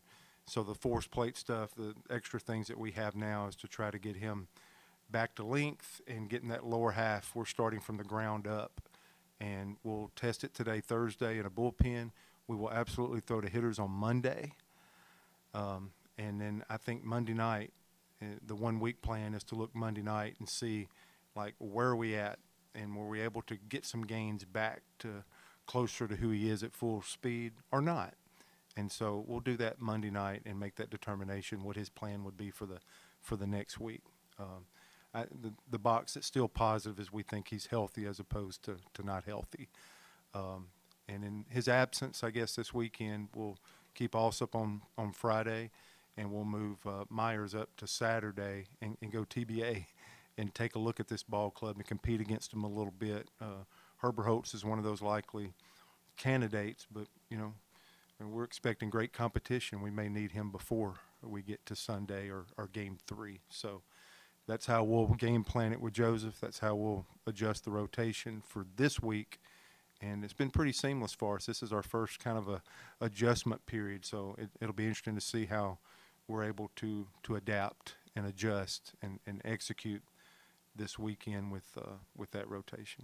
So the force plate stuff, the extra things that we have now is to try to get him back to length and getting that lower half. We're starting from the ground up, and we'll test it today, Thursday, in a bullpen. We will absolutely throw to hitters on Monday. Um, and then I think Monday night, uh, the one-week plan is to look Monday night and see, like, where are we at, and were we able to get some gains back to closer to who he is at full speed or not. And so we'll do that Monday night and make that determination what his plan would be for the for the next week. Um, I, the, the box that's still positive is we think he's healthy as opposed to, to not healthy. Um, and in his absence, I guess this weekend we'll keep Alsop on, on Friday, and we'll move uh, Myers up to Saturday and, and go T B A and take a look at this ball club and compete against them a little bit. Uh, Herbert Holtz is one of those likely candidates, but, you know, we're expecting great competition. We may need him before we get to Sunday or, or game three. So that's how we'll game plan it with Joseph. That's how we'll adjust the rotation for this week. And it's been pretty seamless for us. This is our first kind of a adjustment period. So it, it'll be interesting to see how we're able to, to adapt and adjust and, and execute this weekend with, uh, with that rotation.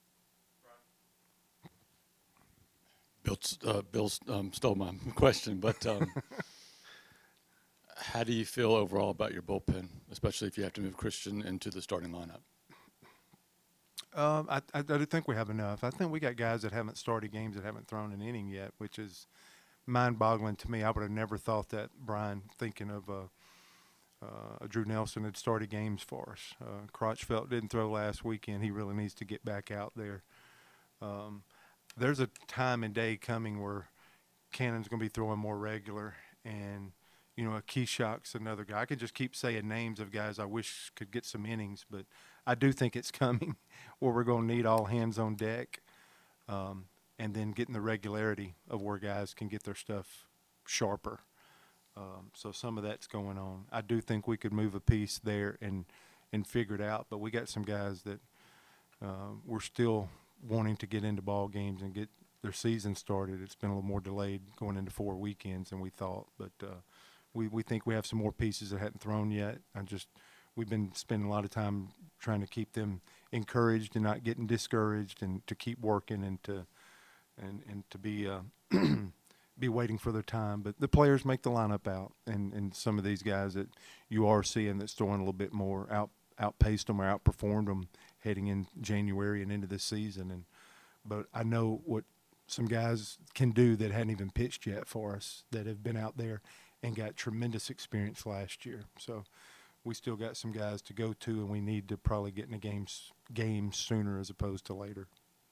Bill, uh, Bill um, stole my question, but um, how do you feel overall about your bullpen, especially if you have to move Christian into the starting lineup? Um, I, I, I do think we have enough. I think we got guys that haven't started games that haven't thrown an inning yet, which is mind-boggling to me. I would have never thought that, Brian, thinking of uh, uh, Drew Nelson had started games for us. Uh, Crotchfeld didn't throw last weekend. He really needs to get back out there. Um, There's a time and day coming where Cannon's going to be throwing more regular, and, you know, a Keyshock's another guy. I could just keep saying names of guys I wish could get some innings, but I do think it's coming where we're going to need all hands on deck, um, and then getting the regularity of where guys can get their stuff sharper. Um, so some of that's going on. I do think we could move a piece there and, and figure it out, but we got some guys that uh, we're still – wanting to get into ball games and get their season started. It's been a little more delayed going into four weekends than we thought, but uh, we, we think we have some more pieces that hadn't thrown yet. I just we've been spending a lot of time trying to keep them encouraged and not getting discouraged, and to keep working and to and and to be uh, be waiting for their time. But the players make the lineup out, and, and some of these guys that you are seeing that's throwing a little bit more out outpaced them or outperformed them heading in January and into this season. And but I know what some guys can do that hadn't even pitched yet for us, that have been out there and got tremendous experience last year. So we still got some guys to go to, and we need to probably get in the games games sooner as opposed to later.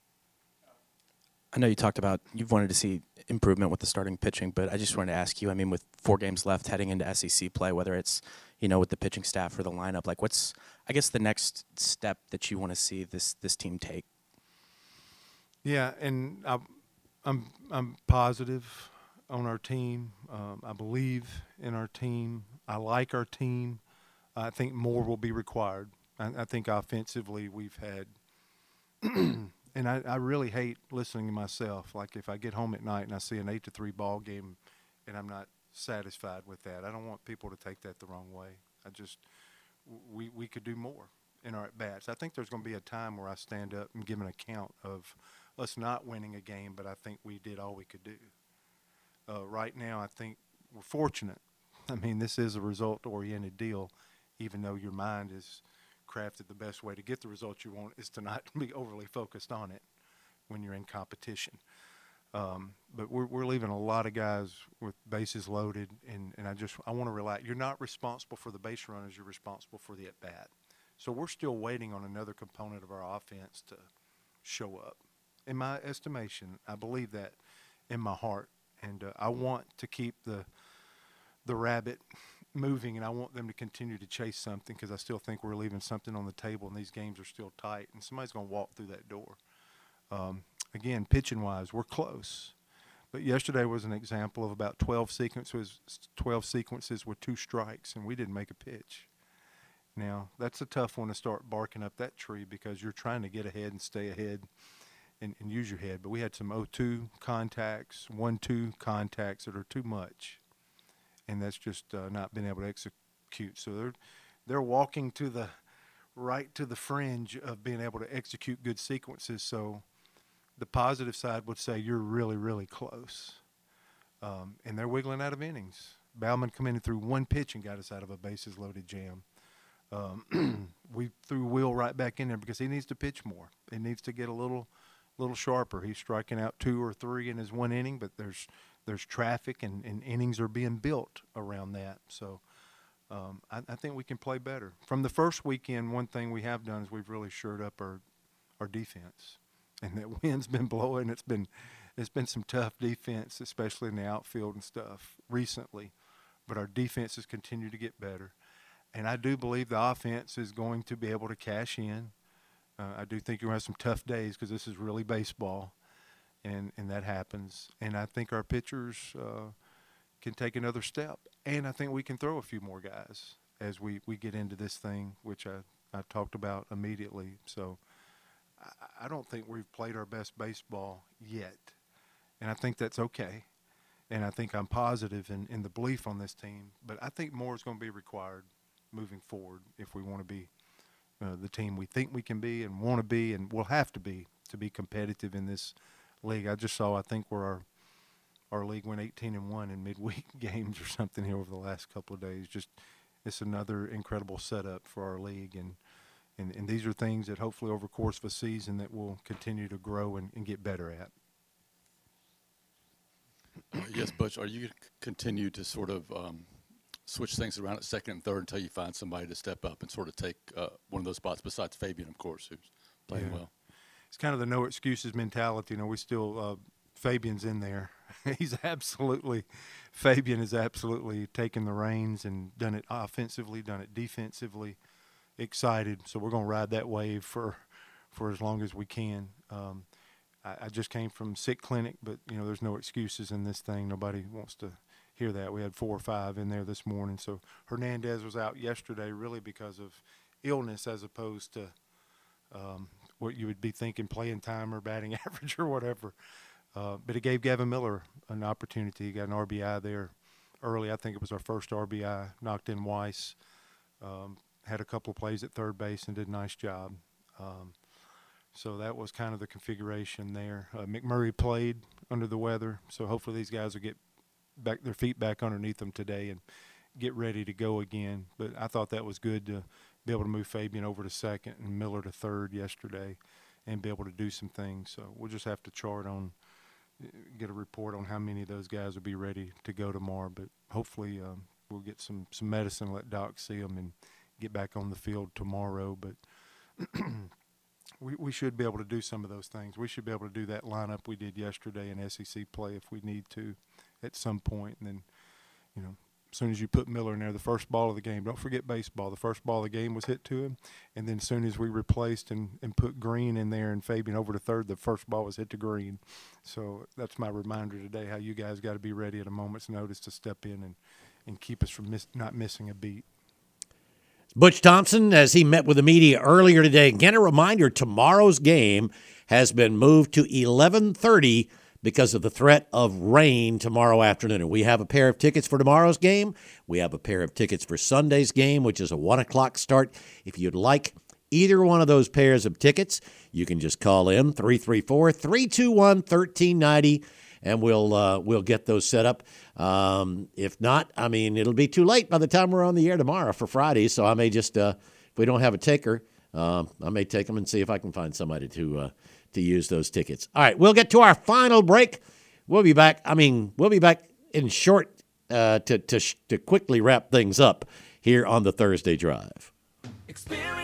I know you talked about you've wanted to see improvement with the starting pitching, but I just wanted to ask you, I mean, with four games left heading into S E C play, whether it's, you know, with the pitching staff or the lineup, like what's, I guess, the next step that you want to see this this team take? Yeah, and I, I'm I'm positive on our team. Um, I believe in our team. I like our team. I think more will be required. I, I think offensively we've had – and I, I really hate listening to myself. Like if I get home at night and I see an eight to three ball game and I'm not satisfied with that, I don't want people to take that the wrong way. I just we we could do more in our at-bats. I think there's going to be a time where I stand up and give an account of us not winning a game, but I think we did all we could do. Uh, right now, I think we're fortunate. I mean, this is a result-oriented deal, even though your mind is – crafted the best way to get the results you want is to not be overly focused on it when you're in competition. Um, but we're, we're leaving a lot of guys with bases loaded, and, and I just I want to relax. You're not responsible for the base runners. You're responsible for the at-bat. So we're still waiting on another component of our offense to show up. In my estimation, I believe that in my heart, and uh, I want to keep the the rabbit moving, and I want them to continue to chase something, because I still think we're leaving something on the table, and these games are still tight, and somebody's going to walk through that door. Um, again, pitching-wise, we're close. But yesterday was an example of about twelve sequences, twelve sequences with two strikes, and we didn't make a pitch. Now, that's a tough one to start barking up that tree, because you're trying to get ahead and stay ahead and, and use your head. But we had some oh two contacts, one two contacts that are too much. and that's just uh, not been able to execute. So they're they're walking to the right to the fringe of being able to execute good sequences. So the positive side would say you're really, really close. Um, and they're wiggling out of innings. Bauman come in and threw one pitch and got us out of a bases-loaded jam. Um, we threw Will right back in there because he needs to pitch more. He needs to get a little little sharper. He's striking out two or three in his one inning, but there's there's traffic and, and innings are being built around that. So um, I, I think we can play better. From the first weekend, one thing we have done is we've really shored up our, our defense. And that wind's been blowing. It's been it's been some tough defense, especially in the outfield and stuff recently. But our defenses continue to get better. And I do believe the offense is going to be able to cash in. Uh, I do think you're going to have some tough days because this is really baseball, and, and that happens. And I think our pitchers uh, can take another step. And I think we can throw a few more guys as we, we get into this thing, which I, I talked about immediately. So I, I don't think we've played our best baseball yet. And I think that's okay. And I think I'm positive in, in the belief on this team. But I think more is going to be required moving forward if we want to be uh, the team we think we can be and want to be and will have to be to be competitive in this league. I just saw, I think, where our our league went eighteen and one in midweek games or something here over the last couple of days. Just it's another incredible setup for our league. And, and, and these are things that hopefully over the course of a season that we'll continue to grow and, and get better at. Uh, yes, Butch, are you going to continue to sort of um, switch things around at second and third until you find somebody to step up and sort of take uh, one of those spots besides Fabian, of course, who's playing Yeah. well? It's kind of the no excuses mentality. You know, we still uh, Fabian's in there. He's absolutely Fabian has absolutely taken the reins and done it offensively, done it defensively. Excited, so we're going to ride that wave for for as long as we can. Um, I, I just came from sick clinic, but you know, there's no excuses in this thing. Nobody wants to hear that. We had four or five in there this morning. So Hernandez was out yesterday really because of illness as opposed to um, what you would be thinking playing time or batting average or whatever. Uh, but it gave Gavin Miller an opportunity. He got an R B I there early. I think it was our first R B I. Knocked in Weiss. Um, had a couple of plays at third base and did a nice job. Um, so that was kind of the configuration there. Uh, McMurray played under the weather, so hopefully these guys will get back their feet back underneath them today and get ready to go again. But I thought that was good to be able to move Fabian over to second and Miller to third yesterday and be able to do some things. So we'll just have to chart on, get a report on how many of those guys will be ready to go tomorrow. But hopefully um, we'll get some, some medicine, let Doc see them, and get back on the field tomorrow. But we we should be able to do some of those things. We should be able to do that lineup we did yesterday in S E C play if we need to at some point. And then, you know, as soon as you put Miller in there, the first ball of the game, don't forget baseball, the first ball of the game was hit to him. And then as soon as we replaced and, and put Green in there and Fabian over to third, the first ball was hit to Green. So that's my reminder today, how you guys got to be ready at a moment's notice to step in and, and keep us from miss, not missing a beat. Butch Thompson, as he met with the media earlier today. Again, a reminder, tomorrow's game has been moved to eleven thirty because of the threat of rain tomorrow afternoon. And we have a pair of tickets for tomorrow's game. We have a pair of tickets for Sunday's game, which is a one o'clock start. If you'd like either one of those pairs of tickets, you can just call in three three four, three two one, one three nine zero, and we'll uh, we'll get those set up. Um, if not, I mean, it'll be too late by the time we're on the air tomorrow for Friday, so I may just, uh, if we don't have a taker, uh, I may take them and see if I can find somebody to uh, to use those tickets. All right, we'll get to our final break. We'll be back. I mean, we'll be back in short uh, to, to, to quickly wrap things up here on the Thursday Drive. Experience